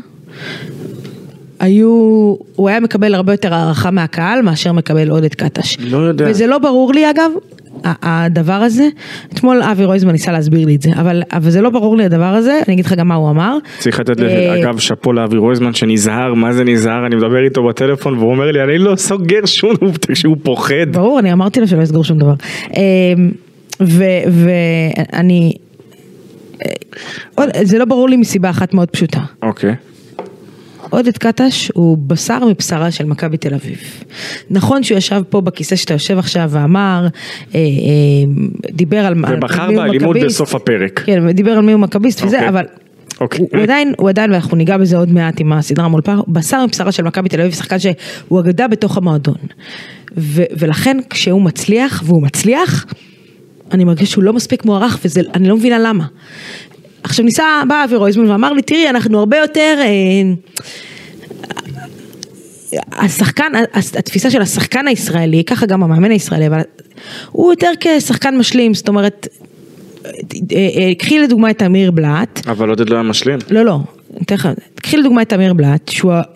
הוא היה מקבל הרבה יותר הערכה מהקהל, מאשר מקבל עודד קטש. לא יודע. וזה לא ברור לי אגב, הדבר הזה, אתמול אבי רויזמן ניסה להסביר לי את זה, אבל זה לא ברור לי הדבר הזה, אני אגיד לך גם מה הוא אמר. צריך לתת אגב שפו לאבי רויזמן שנזהר, מה זה נזהר, אני מדבר איתו בטלפון והוא אומר לי, אני לא סוגר שום דבר שהוא פוחד. ברור, אני אמרתי לו שלא יסגור שום דבר. ואני זה לא ברור לי מסיבה אחת מאוד פשוטה. אוקיי. עודד קטש הוא בשר מבשרה של מכבי תל אביב. נכון שהוא ישב פה בכיסא שאתה יושב עכשיו ואמר, דיבר על ובחר באלימות בסוף הפרק. כן, דיבר על מי הוא מכביסט וזה, אבל הוא עדיין, ואנחנו ניגע בזה עוד מעט עם הסדרה מול פער, בשר מבשרה של מכבי תל אביב, שחקן שהוא אגדה בתוך המועדון. ולכן כשהוא מצליח, והוא מצליח, אני מרגיש שהוא לא מספיק מוערך, ואני לא מבינה למה. עכשיו בא אבי רויזמן ואמר לי, תראי, אנחנו הרבה יותר, השחקן, התפיסה של השחקן הישראלי, ככה גם המאמן הישראלי, אבל הוא יותר כשחקן משלים, זאת אומרת, קחי לדוגמה את אמיר בלט. אבל עודד לא היה משלים. לא, קחי לדוגמה את אמיר בלט,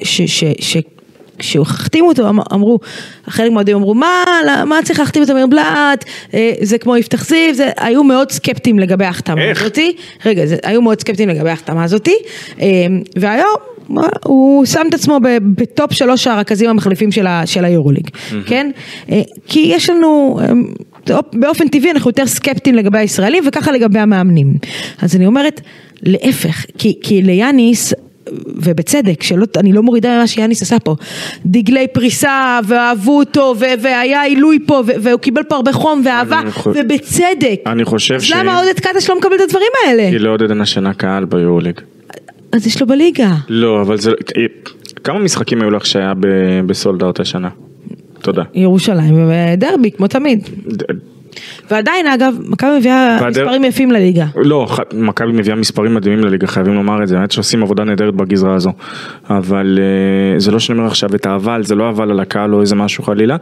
כשהוא החתימו אותו, אמרו, חלק מהאוהדים אמרו, מה צריך להחתים את אמיר בלט, זה כמו יפתח זיו, היו מאוד סקפטיים לגבי ההחתמה הזאתי, היו מאוד סקפטיים לגבי ההחתמה הזאתי, והיום הוא שם את עצמו בטופ 3 הרכזים המחליפים של היורוליג, כן? כי יש לנו, באופן טבעי אנחנו יותר סקפטיים לגבי הישראלים, וככה לגבי המאמנים. אז אני אומרת, להפך, כי ליאניס, ובצדק, אני לא מורידה מה שיאניס עשה פה, דגלי פריסה, ואהבו אותו, והיה עילוי פה, והוא קיבל פה הרבה חום ואהבה, ובצדק. אני חושב אז למה עודד קטש לא מקבל את הדברים האלה? כי לעודד אין השנה קהל ביורוליג. אז יש לו בליגה. לא, אבל זה, כמה משחקים היו לך שהיה בסולדאוט השנה? תודה. ירושלים, דרבי, כמו תמיד. ועדיין אגב, מכבי מביאה מספרים יפים לליגה. לא, מכבי מביאה מספרים מדהימים לליגה, חייבים לומר את זה, באמת שעושים עבודה נהדרת בגזרה הזו, אבל זה לא שנאמר עכשיו את האבל, זה לא אבל על הקהל או איזה משהו חלילה.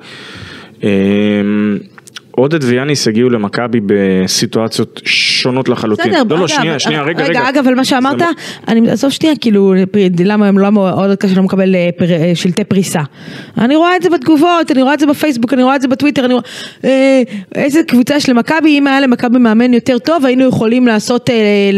עודד ויאניס הגיעו למכבי בסיטואציות שונות לחלוטין. בסדר, שנייה, רגע. אגב, על מה שאמרת, אני עזוב שנייה, כאילו, למה עודד קטש לא מקבל שלטי פריסה? אני רואה את זה בתגובות, אני רואה את זה בפייסבוק, אני רואה את זה בטוויטר, אני רואה, איזה קבוצה של מכבי, אם היה למכבי מאמן יותר טוב, היינו יכולים לעשות,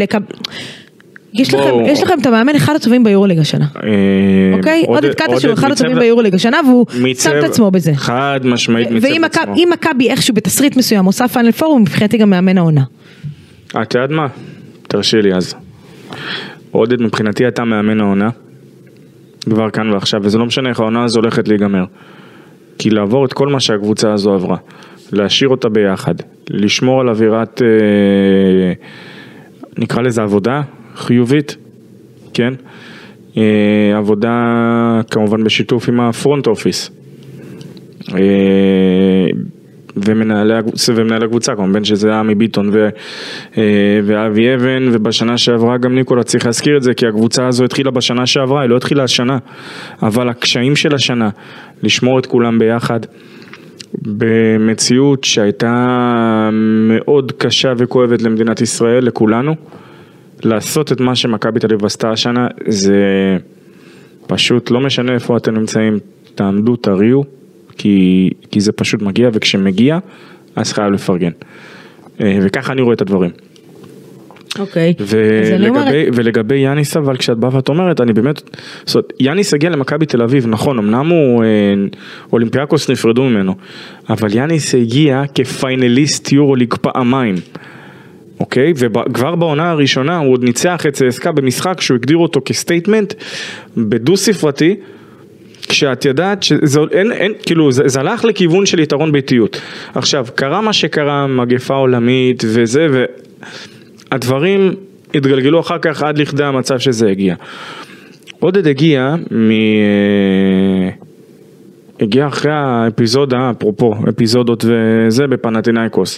יש לכם את המאמן אחד הטובים ביורוליג השנה. אוקיי? עודד קטש הוא אחד הטובים ביורוליג השנה, והוא שם את עצמו בזה. חד משמעית מצב עצמו. ואם מכבי איכשהו בתסריט מסוים עושה פיינל פור, הוא מבחינתי גם מאמן העונה. את יודעת מה? תרשי לי אז. עודד מבחינתי אתה מאמן העונה, כבר כאן ועכשיו, וזה לא משנה איך העונה הזו הולכת להיגמר. כי לעבור את כל מה שהקבוצה הזו עברה, להשאיר אותה ביחד, לשמור על אווירת, נקרא לזה עבודה, חיובית, כן? עבודה כמובן בשיתוף עם הפרונט אופיס ומנהל הקבוצה, כמובן שזה עמי ביטון ואבי אבן, ובשנה שעברה גם ניקולה, צריך להזכיר את זה, כי הקבוצה הזו התחילה בשנה שעברה, היא לא התחילה השנה, אבל הקשיים של השנה, לשמור את כולם ביחד, במציאות שהייתה מאוד קשה וכואבת למדינת ישראל, לכולנו, לעשות את מה שמכבי תל אביב עשתה השנה, זה פשוט לא משנה איפה אתם נמצאים, תעמדו, תריעו, כי זה פשוט מגיע, וכשמגיע, אז חייב לפרגן. וככה אני רואה את הדברים. אוקיי. ולגבי יאניס, אבל כשאת באה ואת אומרת, אני באמת, זאת אומרת, יאניס הגיע למכבי תל אביב, נכון, אמנם הוא אולימפיאקוס נפרדו ממנו, אבל יאניס הגיע כפיינליסט יורוליג פעמיים. אוקיי, וכבר בעונה הראשונה הוא עוד ניצח את CSKA במשחק שהוא הגדיר אותו כסטייטמנט בדו ספרתי, כשאת יודעת שזה כאילו זה הלך לכיוון של יתרון ביתיות. עכשיו, קרה מה שקרה, מגפה עולמית וזה, והדברים התגלגלו אחר כך עד לכדי המצב שזה הגיע. עודד הגיע אחרי האפיזודה, אפרופו אפיזודות וזה בפנתינייקוס,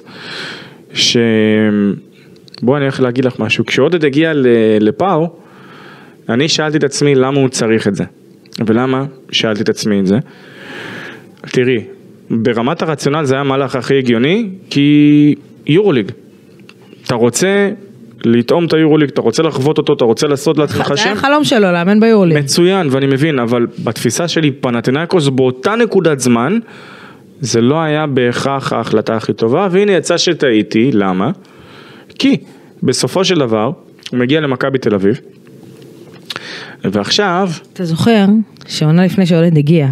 בוא אני הולך להגיד לך משהו, כשעודד הגיע לפאו, אני שאלתי את עצמי למה הוא צריך את זה, ולמה שאלתי את עצמי את זה, תראי, ברמת הרציונל זה היה המהלך הכי הגיוני, כי יורוליג, אתה רוצה לטעום את היורוליג, אתה רוצה לחוות אותו, אתה רוצה לעשות לעצמך שם, זה היה חלום שלו, לאמן ביורוליג. מצוין, ואני מבין, אבל בתפיסה שלי פנתינייקוס, באותה נקודת זמן, זה לא היה בהכרח ההחלטה הכי טובה, והנה יצא שטעיתי, למה? כי בסופו של דבר, הוא מגיע למכבי תל אביב, ועכשיו... אתה זוכר שעונה לפני שעודד הגיע,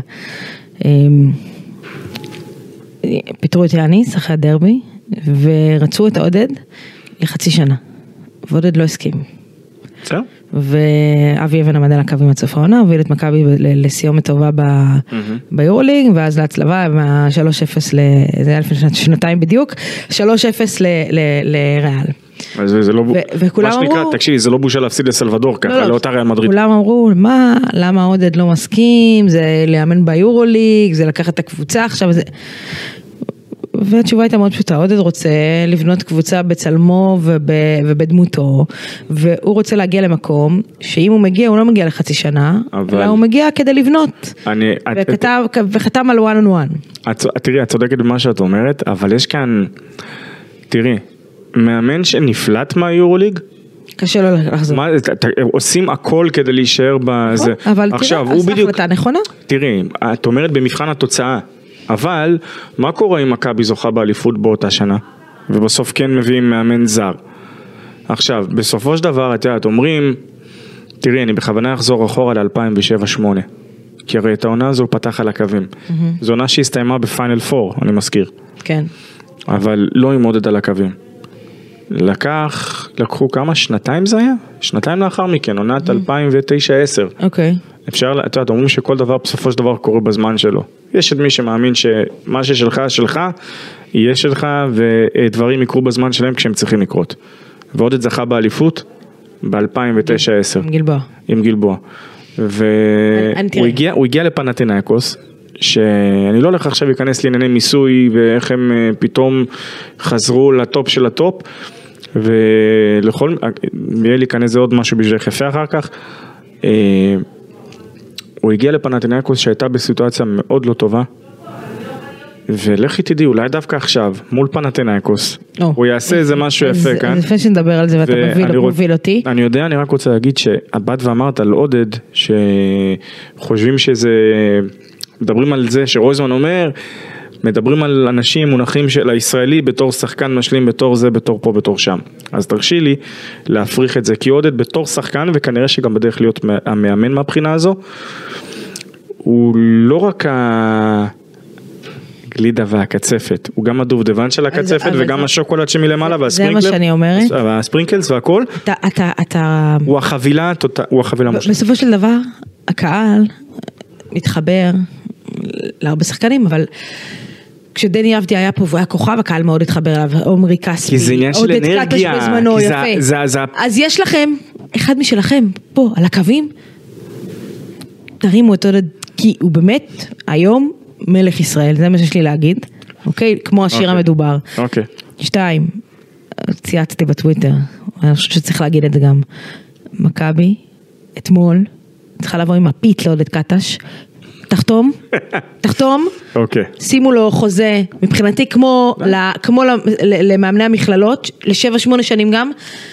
פיתרו את יאניס אחרי הדרבי, ורצו את העודד לחצי שנה. ועודד לא הסכים. בסדר? ואבי אבן עמד על הקווים עד סוף העונה, הוביל את מכבי לסיומת טובה ביורוליג, ואז להצלבה, מה-3-0, זה היה לפני שנתיים בדיוק, 3-0 לריאל. זה לא, וכולם מה שנקרא, אמרו, תקשיבי, זה לא בושה להפסיד לסלבדור ככה, לאותה ריאל מדריד. כולם אמרו, מה, למה עודד לא מסכים, זה לאמן ביורוליג, זה לקחת את הקבוצה עכשיו, זה... והתשובה הייתה מאוד פשוטה, עודד רוצה לבנות קבוצה בצלמו ובדמותו, והוא רוצה להגיע למקום, שאם הוא מגיע, הוא לא מגיע לחצי שנה, אלא הוא מגיע כדי לבנות, וחתם על one on one. תראי, את צודקת במה שאת אומרת, אבל יש כאן, תראי, מאמן שנפלט מהיורוליג, קשה לו לחזור. עושים הכל כדי להישאר בזה. אבל תראה, אז החלטה נכונה. תראי, את אומרת במבחן התוצאה, אבל מה קורה אם מכבי זוכה באליפות באותה שנה? ובסוף כן מביאים מאמן זר. עכשיו, בסופו של דבר, את אומרים, תראי, אני בכוונה אחזור אחורה ל-2007-2008, כי הרי את העונה הזו פתח על הקווים. זו עונה שהסתיימה בפיינל 4, אני מזכיר. כן. אבל לא עם עודד על הקווים. לקחו כמה? שנתיים זה היה? שנתיים לאחר מכן, עונת 2009-2010. אוקיי. אפשר, את יודעת, אומרים שכל דבר בסופו של דבר קורה בזמן שלו. יש את מי שמאמין שמה ששלך, שלך, יהיה שלך, ודברים יקרו בזמן שלהם כשהם צריכים לקרות. ועוד את זכה באליפות ב-2009-2010. עם גלבוע. והוא הגיע לפנתינייקוס, שאני לא הולך עכשיו להיכנס לענייני מיסוי, ואיך הם פתאום חזרו לטופ של הטופ, ולכל, יהיה להיכנס זה עוד משהו בשביל יפה אחר כך, הוא הגיע לפנתינייקוס שהייתה בסיטואציה מאוד לא טובה, ולכי תדעי, אולי דווקא עכשיו, מול פנתינייקוס, הוא יעשה איזה משהו יפה כאן. לפני שנדבר על זה ואתה מוביל אותי. אני יודע, אני רק רוצה להגיד שאת ואמרת על עודד, שחושבים שזה, מדברים על זה שרויזמן אומר, מדברים על אנשים מונחים של הישראלי בתור שחקן משלים, בתור זה, בתור פה, בתור שם. אז תרשי לי להפריך את זה, כי עודד בתור שחקן, וכנראה שגם בדרך להיות המאמן מהבחינה הזו, הוא לא רק הגלידה והקצפת, הוא גם הדובדבן של הקצפת, וגם השוקולד שמלמעלה, והספרינקלר. זה מה שאני אומרת. והספרינקלס והכל. הוא החבילה משהו. בסופו של דבר, הקהל מתחבר להרבה שחקנים, אבל כשדני אבדי היה פה והוא היה כוכב, הקהל מאוד התחבר אליו, עומרי כספי, כי זה עניין של אנרגיה, בזמנו, יפה. אז יש לכם, אחד משלכם, פה, על הקווים, תרימו את עודד, כי הוא באמת, היום, מלך ישראל, זה מה שיש לי להגיד, אוקיי? כמו השיר המדובר. אוקיי. 2, צייצתי בטוויטר, אני חושבת שצריך להגיד את זה גם, מכבי, אתמול, צריכה לבוא עם הפיט לעודד קטש, תחתום, שימו לו חוזה, מבחינתי כמו למאמני המכללות, ל7-8 שנים גם,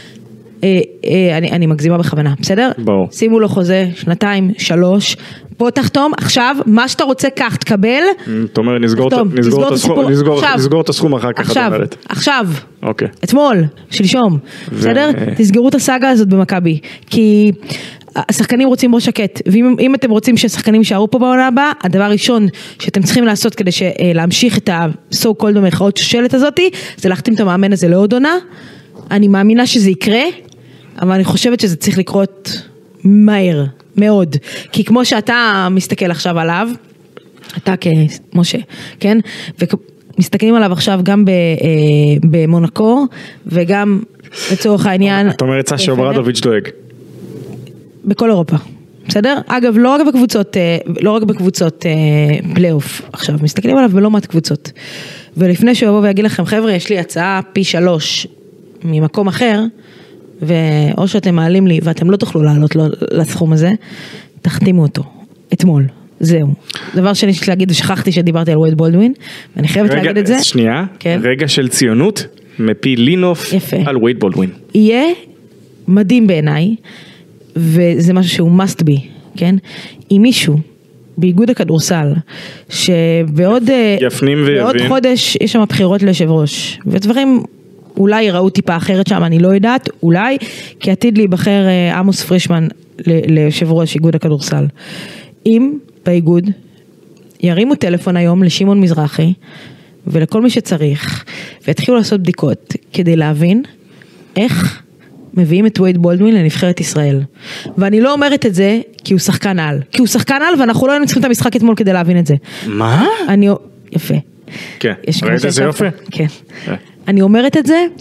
אני מגזימה בכוונה, בסדר? שימו לו חוזה, 2-3, פה תחתום, עכשיו, מה שאתה רוצה כך, תקבל. זאת אומרת, נסגור את הסכום אחר כך. עכשיו, אתמול, שלשום, בסדר? תסגרו את הסאגה הזאת במכבי, כי השחקנים רוצים ראש שקט, ואם אתם רוצים שהשחקנים יישארו פה בעונה הבאה, הדבר הראשון שאתם צריכים לעשות כדי להמשיך את ה-so called במרכאות שושלת הזאת, זה להחתים את המאמן הזה לעוד עונה. אני מאמינה שזה יקרה, אבל אני חושבת שזה צריך לקרות מהר, מאוד. כי כמו שאתה מסתכל עכשיו עליו, אתה כמשה, כן? ומסתכלים עליו עכשיו גם במונקו, וגם לצורך העניין... אתה אומר את סשה אוברדוביץ' דואג. בכל אירופה, בסדר? אגב, לא רק בקבוצות פלייאוף, עכשיו, מסתכלים עליו בלא מעט קבוצות. ולפני שהוא יבוא ויגיד לכם, חבר'ה, יש לי הצעה פי 3 ממקום אחר, ואו שאתם מעלים לי, ואתם לא תוכלו לעלות לסכום הזה, תחתימו אותו, אתמול, זהו. דבר שני שיש להגיד, ושכחתי שדיברתי על וייד בולדווין, ואני חייבת להגיד את זה. שנייה, רגע של ציונות, מפי לינוף על וייד בולדווין. יהיה מדהים בעיניי, וזה משהו שהוא must be, כן? אם מישהו באיגוד הכדורסל, שבעוד חודש יש שם בחירות ליושב ראש, ודברים אולי יראו טיפה אחרת שם, אני לא יודעת, אולי, כי עתיד להיבחר עמוס פרישמן ליושב ראש איגוד הכדורסל. אם באיגוד ירימו טלפון היום לשמעון מזרחי, ולכל מי שצריך, והתחילו לעשות בדיקות, כדי להבין איך מביאים את וייד בולדווין לנבחרת ישראל. ואני לא אומרת את זה כי הוא שחקן על. כי הוא שחקן על ואנחנו לא היינו צריכים את המשחק אתמול כדי להבין את זה. מה? יפה. כן, ראית איזה יופי? כן. אני אומרת את זה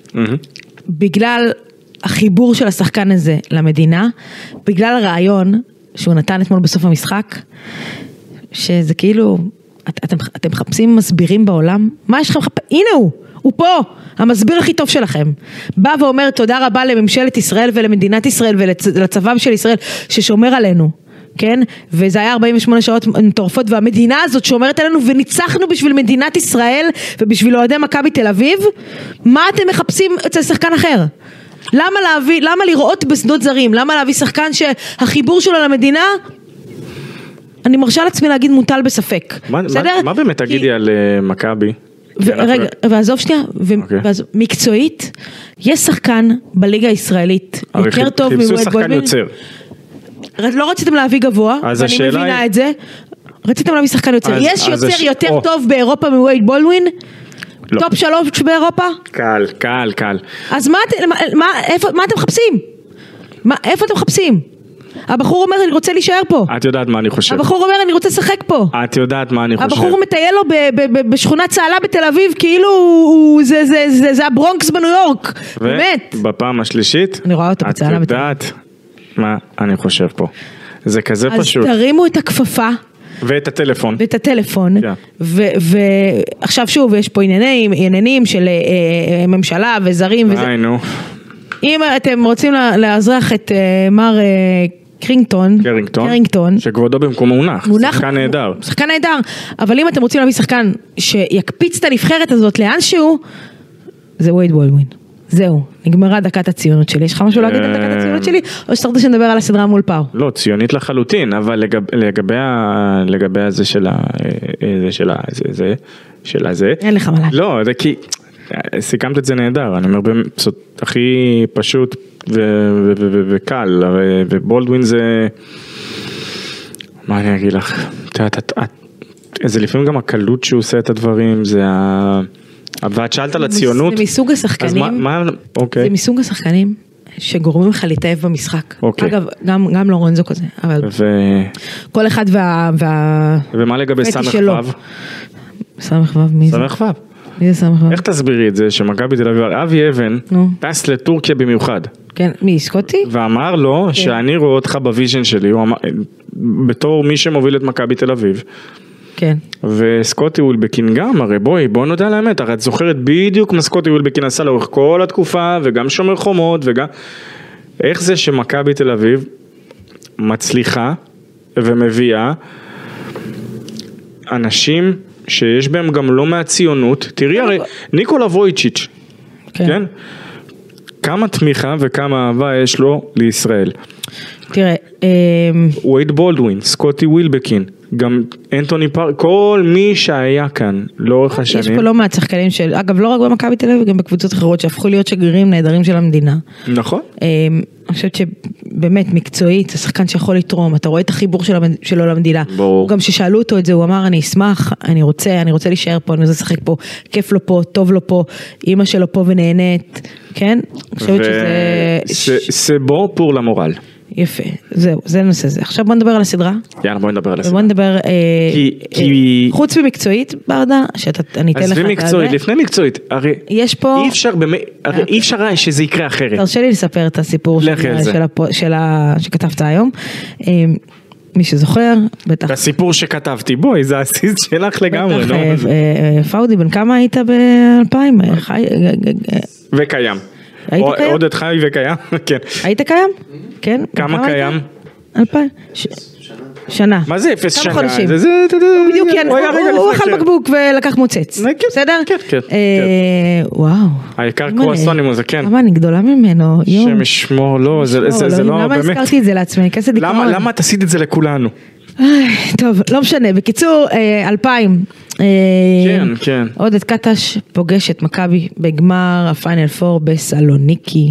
בגלל החיבור של השחקן הזה למדינה, בגלל הרעיון שהוא נתן אתמול בסוף המשחק, שזה כאילו, אתם מחפשים מסבירים בעולם? מה יש לכם לחפש? הנה הוא פה, המסביר הכי טוב שלכם. בא ואומר תודה רבה לממשלת ישראל ולמדינת ישראל ולצבא של ישראל ששומר עלינו. כן? וזה היה 48 שעות מטורפות, והמדינה הזאת שומרת עלינו, וניצחנו בשביל מדינת ישראל, ובשביל אוהדי מכבי תל אביב. מה אתם מחפשים אצל שחקן אחר? למה לראות בשדות זרים? למה להביא שחקן שהחיבור שלו למדינה, אני מרשה לעצמי להגיד מוטל בספק. מה באמת תגידי על מכבי? רגע, ועזוב שנייה, מקצועית, יש שחקן בליגה הישראלית, יותר טוב מווייד בולדווין. לא רציתם להביא גבוה, ואני מבינה את זה. רציתם להביא שחקן יוצר. יש יוצר יותר טוב באירופה מווייד בולדווין? טופ 3 באירופה? קל. אז מה אתם מחפשים? איפה אתם מחפשים? הבחור אומר אני רוצה להישאר פה. את יודעת מה אני חושב. הבחור אומר אני רוצה לשחק פה. את יודעת מה אני חושב. הבחור מטייל לו בשכונת צהלה בתל אביב, כאילו זה הברונקס בניו יורק. באמת. ובפעם השלישית, אני רואה אותו בצהלה בתל אביב. את יודעת מה אני חושב פה. זה כזה פשוט. אז תרימו את הכפפה. ואת הטלפון. ואת הטלפון. ועכשיו שוב, יש פה עניינים של ממשלה וזרים וזה. אם אתם רוצים לאזרח את מר קרינגטון, שכבודו במקום מונח, שחקן נהדר. שחקן נהדר, אבל אם אתם רוצים להביא שחקן שיקפיץ את הנבחרת הזאת לאנשהו, זה וייד בולדווין. זהו, נגמרה דקת הציונות שלי. יש לך משהו להגיד על דקת הציונות שלי? או שצריך שנדבר על הסדרה מול פאו? לא, ציונית לחלוטין, אבל לגבי הזה של הזה. אין לך מה להגיד. לא, זה כי סיכמת את זה נהדר, אני אומר פשוט הכי פשוט וקל, ובולדווין זה, מה אני אגיד לך, זה לפעמים גם הקלות שהוא עושה את הדברים, זה ואת שאלת על הציונות. זה מסוג השחקנים, זה מסוג השחקנים שגורמים לך להתאהב במשחק. אגב, גם לורנזו כזה, אבל כל אחד ומה לגבי סמך וו? סמך וו, מי זה? סמך וו. איך תסבירי את זה שמכבי תל אביב, אבי אבן טס לטורקיה במיוחד? כן, מי, סקוטי? ואמר לו שאני רואה אותך בוויז'ן שלי, בתור מי שמוביל את מכבי תל אביב. כן. וסקוטי וילבקין גם, הרי בוא נודע לאמת, הרי את זוכרת בדיוק מה סקוטי וילבקין עשה לאורך כל התקופה, וגם שומר חומות, וגם איך זה שמכבי תל אביב מצליחה ומביאה אנשים שיש בהם גם לא מהציונות, תראי הרי ניקולה וויצ'יץ', כן? כמה תמיכה וכמה אהבה יש לו לישראל. תראה, וייד בולדווין, סקוטי וילבקין, גם אנטוני פארק, כל מי שהיה כאן לאורך השנים. יש פה לא מעט שחקנים של, אגב לא רק במכבי תל אביב, גם בקבוצות אחרות שהפכו להיות שגרירים נהדרים של המדינה. נכון. אני חושבת שבאמת מקצועית, זה שחקן שיכול לתרום, אתה רואה את החיבור שלו למדינה. ברור. גם ששאלו אותו את זה, הוא אמר אני אשמח, אני רוצה להישאר פה, אני רוצה לשחק פה, כיף לו פה, טוב לו פה, אמא שלו פה ונהנית, כן? אני חושבת שזה... זה בוא פור למורל. יפה, זהו, זה נושא זה. עכשיו בוא נדבר על הסדרה. יאללה, בוא נדבר על הסדרה. בוא נדבר, חוץ ממקצועית, ברדה, אני אתן לך את זה. מקצועית, לפני מקצועית, הרי יש פה... אי אפשר שזה יקרה אחרת. תרשה לי לספר את הסיפור שכתבת היום. מי שזוכר, בטח. הסיפור שכתבתי, בואי, זה הסיס שלך לגמרי. בטח, פאודי, בן כמה היית ב-2000? וקיים. עודד חי וקיים, כן. היית קיים? כן. כמה קיים? 2000. שנה. מה זה 0 שנה? כמה חודשים. בדיוק, הוא אכל בקבוק ולקח מוצץ. בסדר? כן, כן. וואו. העיקר קרואסונים, זה כן. למה אני גדולה ממנו? שם ישמור, לא, זה לא, למה באמת. הזכרתי את זה לעצמי? כסת דיכאון. למה את עשית את זה לכולנו? טוב, לא משנה. בקיצור, 2000. כן, כן. עודד קטש פוגש את מכבי בגמר הפיינל 4 בסלוניקי.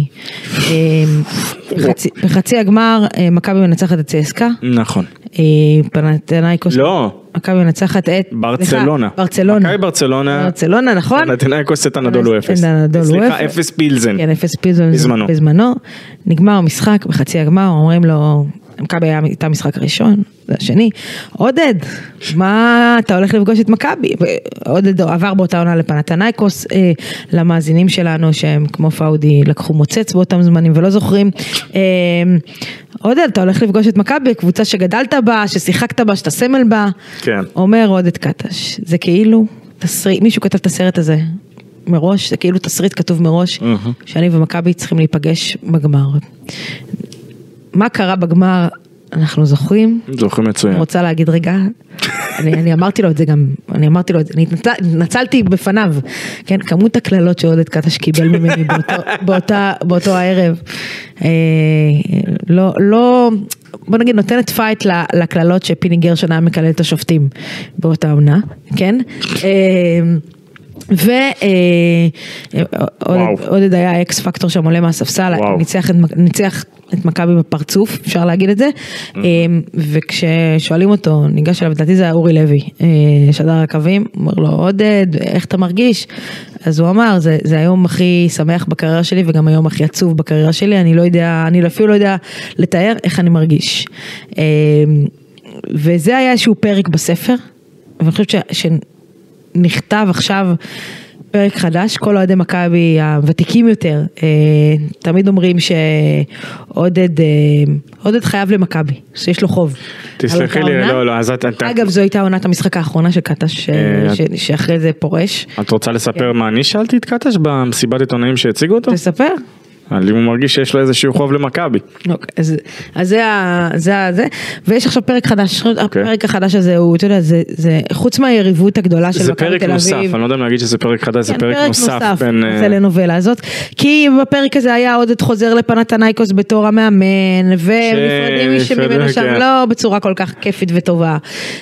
בחצי הגמר מכבי מנצחת את CSKA. נכון. פנתנייקוס. לא, מכבי מנצחת את... ברצלונה. ברצלונה. מכבי ברצלונה. ברצלונה, נכון? פנתנאיקוס את אנדולו 0. סליחה, 0 פילזן. כן, 0 פילזן. בזמנו. נגמר המשחק בחצי הגמר, אומרים לו, מכבי היה איתה משחק ראשון, זה השני. עודד, מה אתה הולך לפגוש את מכבי? עודד עבר באותה עונה לפנתנאיקוס, למאזינים שלנו שהם כמו פאודי לקחו מוצץ באותם זמנים ולא זוכרים. עודד, אתה הולך לפגוש את מכבי, קבוצה שגדלת בה, ששיחקת בה, שאתה סמל בה. כן. אומר עודד קטש, זה כאילו תסריט, מישהו כתב את הסרט הזה מראש, זה כאילו תסריט כתוב מראש, שאני ומכבי צריכים להיפגש בגמר. מה קרה בגמר, אנחנו זוכרים. זוכרים מצוין. אני רוצה להגיד רגע, אני אמרתי לו את זה גם, אני נצלתי בפניו, כן, כמות הכללות שעודד קטש קיבל ממני באותו הערב, לא, בוא נגיד, נותנת פייט לכללות שפיני גרשון היה מקלל את השופטים באותה עונה, כן? ועודד היה אקס פקטור שם עולה מהספסל, ניצח את מכבי בפרצוף, אפשר להגיד את זה, וכששואלים אותו, ניגש אליו, לדעתי זה היה אורי לוי, שדר הקווים, אומר לו, עודד, איך אתה מרגיש? אז הוא אמר, זה היום הכי שמח בקריירה שלי, וגם היום הכי עצוב בקריירה שלי, אני אפילו לא יודע לתאר איך אני מרגיש. וזה היה איזשהו פרק בספר, ואני חושבת נכתב עכשיו פרק חדש, כל אוהדי מכבי הוותיקים יותר, תמיד אומרים שעודד חייב למכבי, שיש לו חוב. תסלחי לי, לא, אז אגב, זו הייתה עונת המשחק האחרונה של קטש, שאחרי זה פורש. את רוצה לספר מה אני שאלתי את קטש במסיבת עיתונאים שהציגו אותו? תספר. אני מרגיש שיש לו איזשהו חוב למכבי. אז זה, ויש עכשיו פרק חדש, הפרק החדש הזה הוא, אתה יודע, זה חוץ מהיריבות הגדולה של מכבי תל אביב. זה פרק נוסף, אני לא יודע להגיד שזה פרק חדש, זה פרק נוסף. זה לנובלה הזאת, כי בפרק הזה היה עודד חוזר לפנתנאיקוס בתור המאמן, ונפרדים ממנו שם, לא בצורה כל כך כיפית וטובה.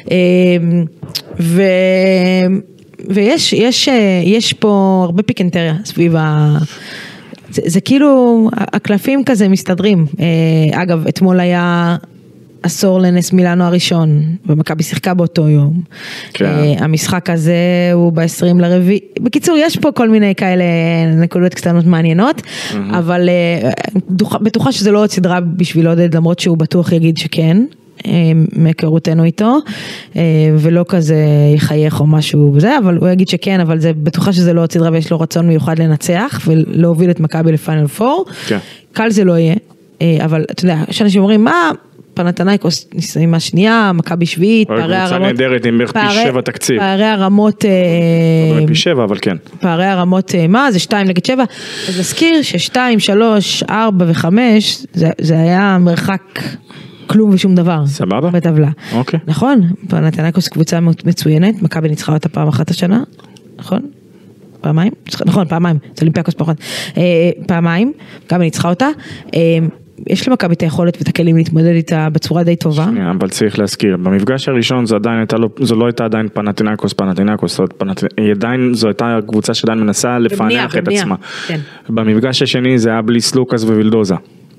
ויש פה הרבה פיקנטריה סביב זה כאילו, הקלפים כזה מסתדרים. אגב, אתמול היה עשור לנס מילאנו הראשון, ומכבי שיחקה באותו יום. המשחק הזה הוא ב-20 לרביעי. בקיצור, יש פה כל מיני כאלה נקודות קטנות מעניינות, אבל בטוחה שזה לא עוד סדרה בשביל עודד, למרות שהוא בטוח יגיד שכן. מהיכרותנו איתו, ולא כזה יחייך או משהו בזה, אבל הוא יגיד שכן, אבל זה בטוחה שזה לא עוד סדרה ויש לו רצון מיוחד לנצח ולהוביל את מכבי לפיינל 4. קל זה לא יהיה, אבל אתה יודע, יש אנשים אומרים, מה, פנתנאיקוס נסיימה שנייה, מכבי שביעית, פערי הרמות, קבוצה נהדרת עם בערך פי 7 תקציב. פערי הרמות, לא פי 7, אבל כן. פערי הרמות, מה, זה 2 נגד 7, אז נזכיר ש2, 3, 4 ו5, זה היה מרחק כלום ושום דבר. סבבה. בטבלה. אוקיי. נכון? פנתנאיקוס קבוצה מצוינת, מכבי ניצחה אותה פעם אחת השנה, נכון? פעמיים? נכון, פעמיים. זה אולימפיאקוס פחות. פעמיים, מכבי ניצחה אותה. יש למכבי את היכולת ואת הכלים להתמודד איתה בצורה די טובה. שנייה, אבל צריך להזכיר, במפגש הראשון זו לא הייתה עדיין פנתנאיקוס, זו הייתה קבוצה שעדיין מנסה לפענח את עצמה. במפגש השני זה היה בליס לוקאס ווילדוזה.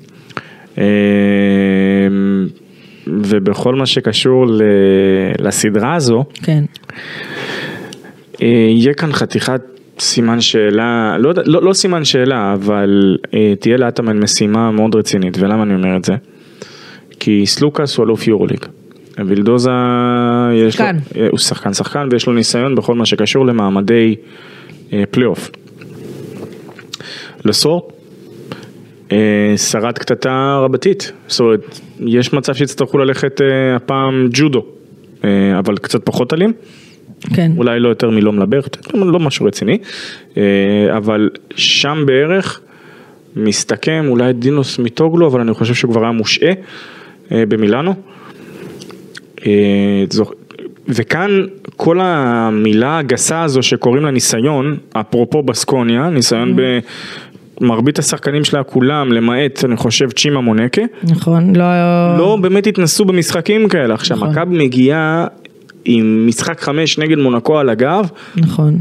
ובכל מה שקשור לסדרה הזו, כן. יהיה כאן חתיכת סימן שאלה, לא סימן שאלה, אבל תהיה לאטמן משימה מאוד רצינית. ולמה אני אומר את זה? כי סלוקאס הוא אלוף יורוליג. וילדוזה הוא שחקן ויש לו ניסיון בכל מה שקשור למעמדי פלייאוף. לסור שרת קטטה רבתית, זאת אומרת, יש מצב שיצטרכו ללכת הפעם ג'ודו, אבל קצת פחות אלים, כן. אולי לא יותר מלום לברת, לא משהו רציני, אבל שם בערך מסתכם אולי דינוס מיטוגלו, אבל אני חושב שהוא כבר היה מושעה במילאנו, וכאן כל המילה הגסה הזו שקוראים לה ניסיון, אפרופו בסקוניה, ניסיון מרבית השחקנים שלה כולם, למעט, אני חושב, צ'ימה מונקה. נכון, לא באמת התנסו במשחקים כאלה. עכשיו, מכבי מגיעה עם משחק 5 נגד מונקו על הגב. נכון.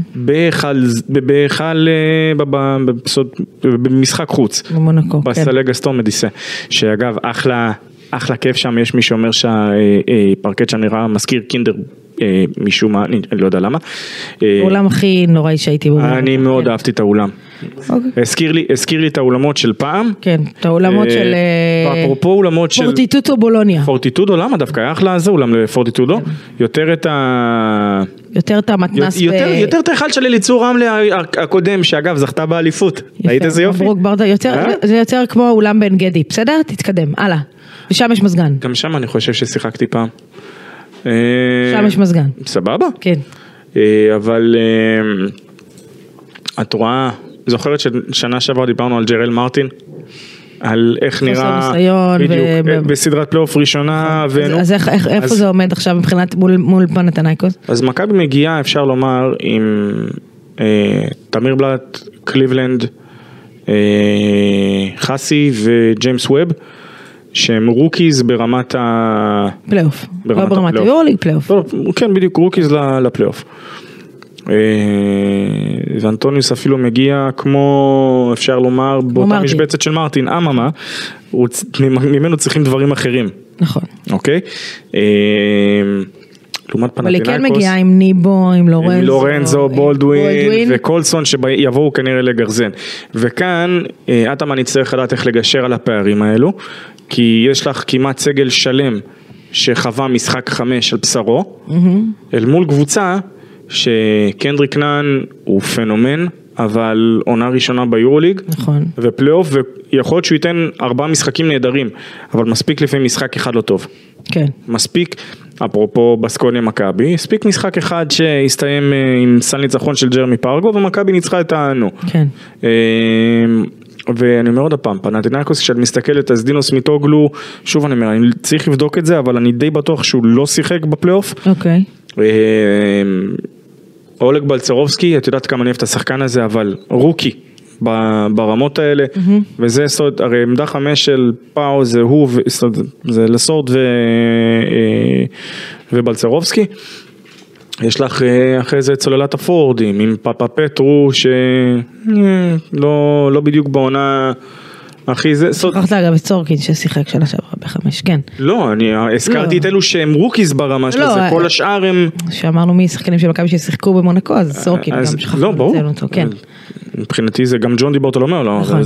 במשחק חוץ. במונקו, כן. בסלה גסטון מדיסה. שאגב, אחלה כיף שם, יש מי שאומר שהפרקט שם נראה מזכיר קינדר משום מה, אני לא יודע למה. האולם הכי נוראי שהייתי בו. אני מאוד אהבתי את האולם. הזכיר לי את האולמות של פעם. כן, את האולמות של... אפרופו אולמות של... פורטיטודו בולוניה. פורטיטודו, למה דווקא? היה אחלה זה אולם לפורטיטודו. יותר את המתנס יותר את ההיכל של אליצור רמלה הקודם, שאגב זכתה באליפות. ראית איזה יופי? מברוק ברדה, זה יותר כמו אולם בן גדי, בסדר? תתקדם, הלאה. ושם יש מזגן. גם שם אני חושב ששיחקתי פעם. שם יש מזגן. סבבה? כן. אבל את רואה, זוכרת ששנה שעברה דיברנו על ג'רל מרטין? על איך נראה, בדיוק, בסדרת פלייאוף ראשונה. אז איפה זה עומד עכשיו מבחינת מול פנתנייקוס? אז מכבי מגיעה, אפשר לומר, עם תמיר בלאט, קליבלנד, חסי וג'יימס ווב, שהם רוקיז ברמת פלייאוף, לא ברמת היורוליג, פלייאוף. כן, בדיוק, רוקיז לפלייאוף. ואנטוניוס אפילו מגיע כמו, אפשר לומר, באותה משבצת של מרטין, אממה, ממנו צריכים דברים אחרים. נכון. אוקיי? לעומת פנתינייקוס. אבל היא כן מגיעה עם ניבו, עם לורנזו, בולדווין וקולסון שיבואו כנראה לגרזן. וכאן, אטאמן יצטרך לדעת איך לגשר על הפערים האלו, כי יש לך כמעט סגל שלם שחווה משחק 5 על בשרו, אל מול קבוצה שקנדריק נאן הוא פנומן, אבל עונה ראשונה ביורוליג, נכון. ופלייאוף, ויכול להיות שהוא ייתן 4 משחקים נהדרים, אבל מספיק לפעמים משחק אחד לא טוב. כן. מספיק, אפרופו בסקוניה מכבי, הספיק משחק אחד שהסתיים עם סל ניצחון של ג'רמי פרגו, ומכבי ניצחה את הענו. כן. ואני אומר עוד הפעם, פנתינייקוס, כשאת מסתכלת, אז דינוס מיטוגלו, שוב אני אומר, אני צריך לבדוק את זה, אבל אני די בטוח שהוא לא שיחק בפלייאוף. אוקיי. אולג בלצרובסקי, את יודעת כמה אני אוהב את השחקן הזה, אבל רוקי ברמות האלה, וזה סוד, הרי עמדה 5 של פאו זה הוא, זה לסורד ובלצרובסקי. יש לך אחרי זה צוללת הפורדים, עם פאפה פטרו, שלא בדיוק בעונה הכי זה. שכחת אגב את צורקין ששיחק שנה שעברה ב5, כן. לא, אני הזכרתי את אלו שהם רוקיז ברמה של זה, כל השאר הם... שאמרנו מי שחקנים של מכבי ששיחקו במונקו, אז צורקין גם שכחנו. לא, ברור. כן. מבחינתי זה גם ג'ון דיברטולומיאו, לא? נכון.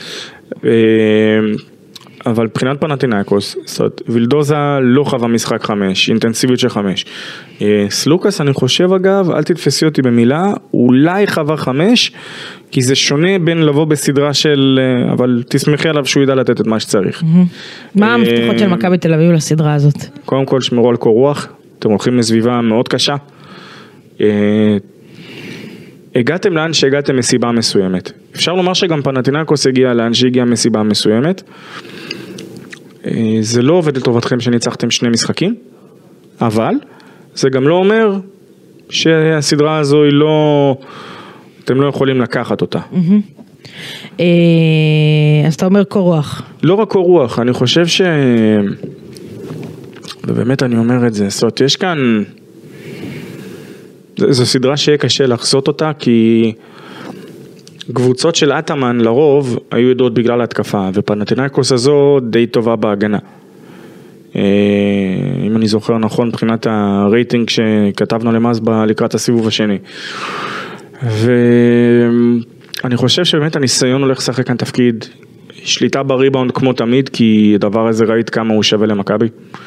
אבל מבחינת פנתינייקוס, וילדוזה לא חווה משחק 5, אינטנסיביות של 5. סלוקאס, אני חושב אגב, אל תתפסי אותי במילה, אולי חווה 5, כי זה שונה בין לבוא בסדרה של, אבל תסמכי עליו שהוא ידע לתת את מה שצריך. מה המפתחות של מכבי תל אביב לסדרה הזאת? קודם כל, שמרו על קור רוח, אתם הולכים לסביבה מאוד קשה. הגעתם לאן שהגעתם מסיבה מסוימת. אפשר לומר שגם פנתינייקוס הגיע לאן שהגיע מסיבה מסוימת. זה לא עובד לטובתכם שניצחתם 2 משחקים, אבל זה גם לא אומר שהסדרה הזו היא לא, אתם לא יכולים לקחת אותה. אז אתה אומר קור רוח. לא רק קור רוח, אני חושב ובאמת אני אומר את זה, זאת אומרת, יש כאן, זו סדרה שיהיה קשה לחזות אותה, כי קבוצות של אטאמן לרוב היו יודעות בגלל ההתקפה, ופנתינייקוס הזו די טובה בהגנה. אם אני זוכר נכון, מבחינת הרייטינג שכתבנו למאז לקראת הסיבוב השני. ואני חושב שבאמת הניסיון הולך לשחק כאן תפקיד, שליטה בריבאונד כמו תמיד, כי הדבר הזה ראית כמה הוא שווה למכבי.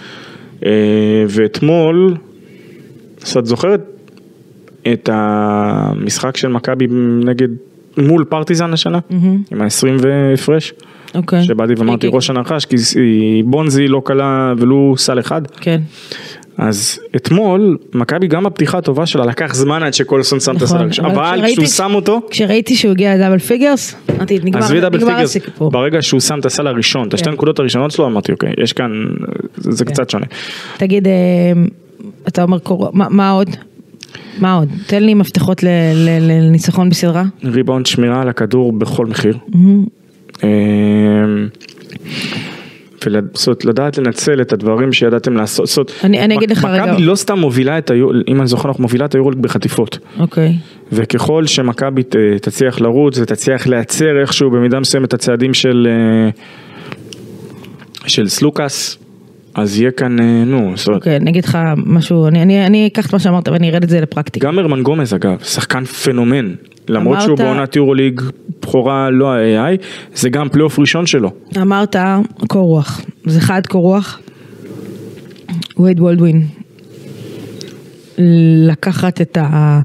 ואתמול, אז את זוכרת את המשחק של מכבי נגד מול פרטיזן השנה, עם ה-20 והפרש, שבאתי ואמרתי ראש הנחש, כי בונזי לא קלה ולו סל אחד. כן. אז אתמול, מכבי גם הפתיחה הטובה שלה, לקח זמן עד שקולסון שם את הסל הראשון, אבל כשהוא שם אותו... כשראיתי שהוא הגיע לדאבל פיגרס, אמרתי, נגמר הסיפור. ברגע שהוא שם את הסל הראשון, את השתי נקודות הראשונות שלו, אמרתי, אוקיי, יש כאן, זה קצת שונה. תגיד, אתה אומר, מה עוד? מה עוד? תן לי מפתחות לניצחון בסדרה. ריבאונד, שמירה על הכדור בכל מחיר. ולדעת לנצל את הדברים שידעתם לעשות. אני אגיד לך רגע. מכבי לא סתם מובילה אם אני זוכר, מובילה את היורוליג בחטיפות. אוקיי. וככל שמכבי תצליח לרוץ ותצליח לייצר איכשהו במידה מסוימת את הצעדים של סלוקאס, אז יהיה כאן, אוקיי, אני אגיד לך משהו, אני אקח את מה שאמרת ואני ארד את זה לפרקטיקה. גם הרמן גומז אגב, שחקן פנומן, למרות שהוא בעונת יורוליג בחורה לא ה-AI, זה גם פלייאוף ראשון שלו. אמרת קור רוח, זה חד קור רוח, וייד וולדווין, לקחת את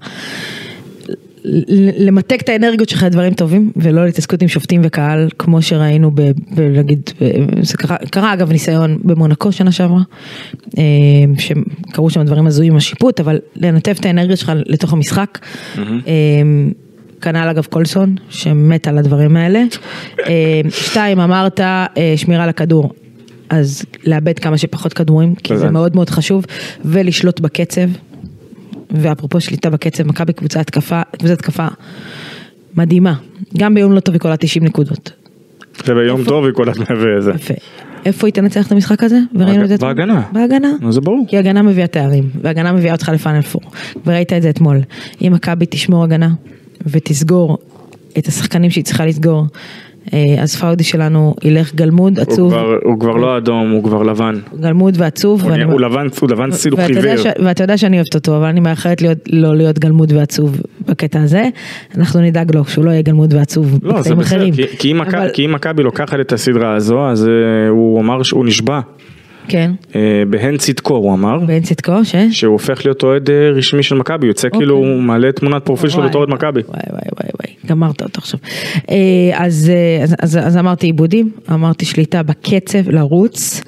למתק את האנרגיות שלך לדברים טובים, ולא להתעסקות עם שופטים וקהל, כמו שראינו נגיד, זה קרה אגב ניסיון במונקו שנה שעברה, שקראו שם דברים הזויים השיפוט, אבל לנתב את האנרגיות שלך לתוך המשחק, כנ"ל אגב קולסון, שמת על הדברים האלה. 2, אמרת שמירה לכדור, אז לאבד כמה שפחות כדורים, כי זה מאוד מאוד חשוב, ולשלוט בקצב, ואפרופו שליטה בקצב, מכבי קבוצת התקפה מדהימה, גם ביום לא טוב היא קולה 90 נקודות. וביום טוב היא קולה 100 וזה. יפה. איפה היא תנצח את המשחק הזה? בהגנה. בהגנה. זה ברור. כי הגנה מביאה תארים, והגנה מביאה אותך לפאנל פור. וראית את זה אתמול. אם מכבי תשמור הגנה, ותסגור את השחקנים שהיא צריכה לסגור, אז פאודי שלנו ילך גלמוד, עצוב. הוא כבר לא אדום, הוא כבר לבן. גלמוד ועצוב. הוא לבן סילוק חיוור. ואתה יודע שאני אוהבת אותו, אבל אני מאחרת לא להיות גלמוד ועצוב בקטע הזה. אנחנו נדאג לו שהוא לא יהיה גלמוד ועצוב בקטעים אחרים. כי אם מכבי לוקחת את הסדרה הזו, אז הוא אמר שהוא נשבע. כן. בהן צדקו הוא אמר. בהן צדקו, שהוא הופך להיות אוהד רשמי של מכבי, יוצא כאילו הוא מעלה תמונת פרופיל שלו בתור אוהד מכבי. וואי, גמרת אותו עכשיו. אז אמרתי עיבודים, אמרתי שליטה בקצב, לרוץ,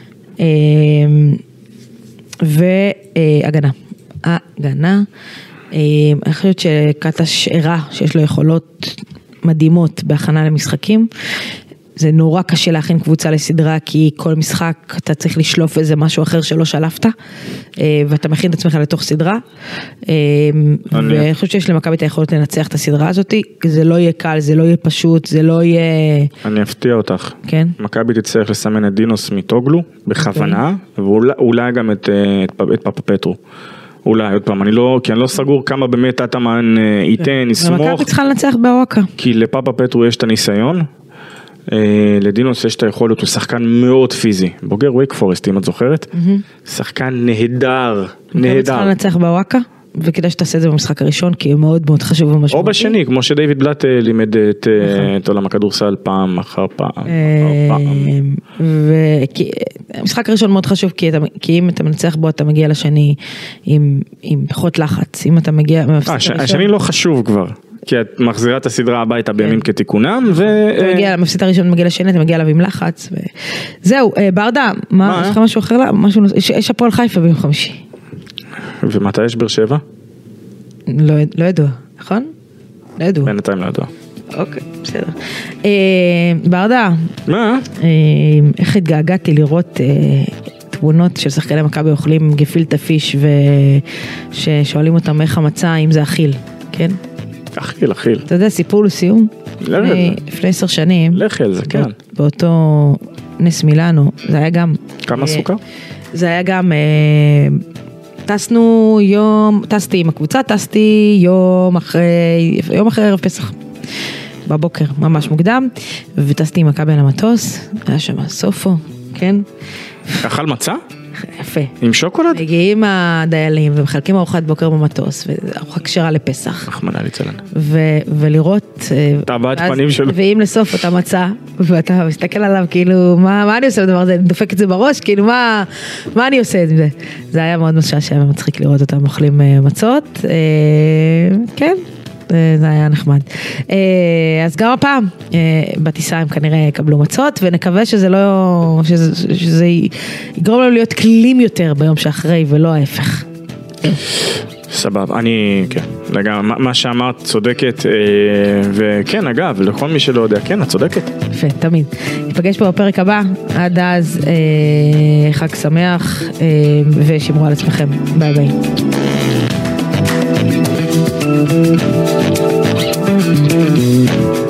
והגנה. הגנה, אני חושבת שקטש ערה, שיש לו יכולות מדהימות בהכנה למשחקים, זה נורא קשה להכין קבוצה לסדרה, כי כל משחק אתה צריך לשלוף איזה משהו אחר שלא שלפת, ואתה מכין את עצמך לתוך סדרה, ואני חושבת שיש למכבי את היכולת לנצח את הסדרה הזאת, זה לא יהיה קל, זה לא יהיה פשוט, זה לא יהיה... אני אפתיע אותך. כן? מכבי תצטרך לסמן את דינוס מיטוגלו, בכוונה, ואולי גם את פאפה פטרו. אולי, עוד פעם, כי אני לא סגור כמה באמת אטאמן ייתן, יסמוך. ומכבי צריכה לנצח בוואקה. כי לפאפה פטרו יש את הניסיון, לדינוס יש את היכולת, הוא שחקן מאוד פיזי, בוגר ווייק פורסט אם את זוכרת, שחקן נהדר, נהדר. צריכה לנצח בוואקה, וכדאי שתעשה את זה במשחק הראשון, כי הוא מאוד מאוד חשוב ומשמעותי. או בשני, כמו שדייוויד בלאט לימד את עולם הכדורסל פעם אחר פעם. המשחק הראשון מאוד חשוב, כי אם אתה מנצח בו, אתה מגיע לשני עם פחות לחץ, אם אתה מגיע... השני לא חשוב כבר. כי את מחזירה את הסדרה הביתה בימים כתיקונם, אתה מגיע למפסיד הראשון, מגיע לשני, אתה מגיע אליו עם לחץ, זהו, ברדה, יש לך משהו אחר לה? יש הפועל חיפה ביום חמישי. ומתי יש באר שבע? לא ידוע, נכון? לא ידוע. בינתיים לא ידוע. אוקיי, בסדר. ברדה. מה? איך התגעגעתי לראות תמונות של שחקני מכבי אוכלים גפילטה פיש, ושואלים אותם איך המצע, אם זה אכיל, כן? אכיל. אתה יודע, סיפור לסיום, לפני 10 שנים, לכי על זה, כן. באותו נס מילאנו, זה היה גם... כמה סוכר? זה היה גם, טסתי עם הקבוצה, יום אחרי ערב פסח, בבוקר, ממש מוקדם, וטסתי עם מכבי על המטוס, היה שם סופו, כן? אכל מצה? יפה. עם שוקולד? מגיעים הדיילים ומחלקים ארוחת בוקר במטוס, וארוחה כשרה לפסח. רחמנא ליצלן. ולראות... את הבעת פנים שלו. ואם לסוף אתה מצא, ואתה מסתכל עליו כאילו, מה אני עושה בדבר הזה? אני דופק את זה בראש, כאילו מה אני עושה את זה? זה היה מאוד משעשע ומצחיק לראות אותם אוכלים מצות. כן. זה היה נחמד. אז גם הפעם, בטיסה הם כנראה יקבלו מצות, ונקווה שזה יגרום לנו להיות כלים יותר ביום שאחרי, ולא ההפך. סבב, כן, מה שאמרת צודקת, וכן, אגב, לכל מי שלא יודע, כן, את צודקת. יפה, תמיד. ניפגש פה בפרק הבא, עד אז חג שמח, ושמרו על עצמכם. ביי ביי. Thank you.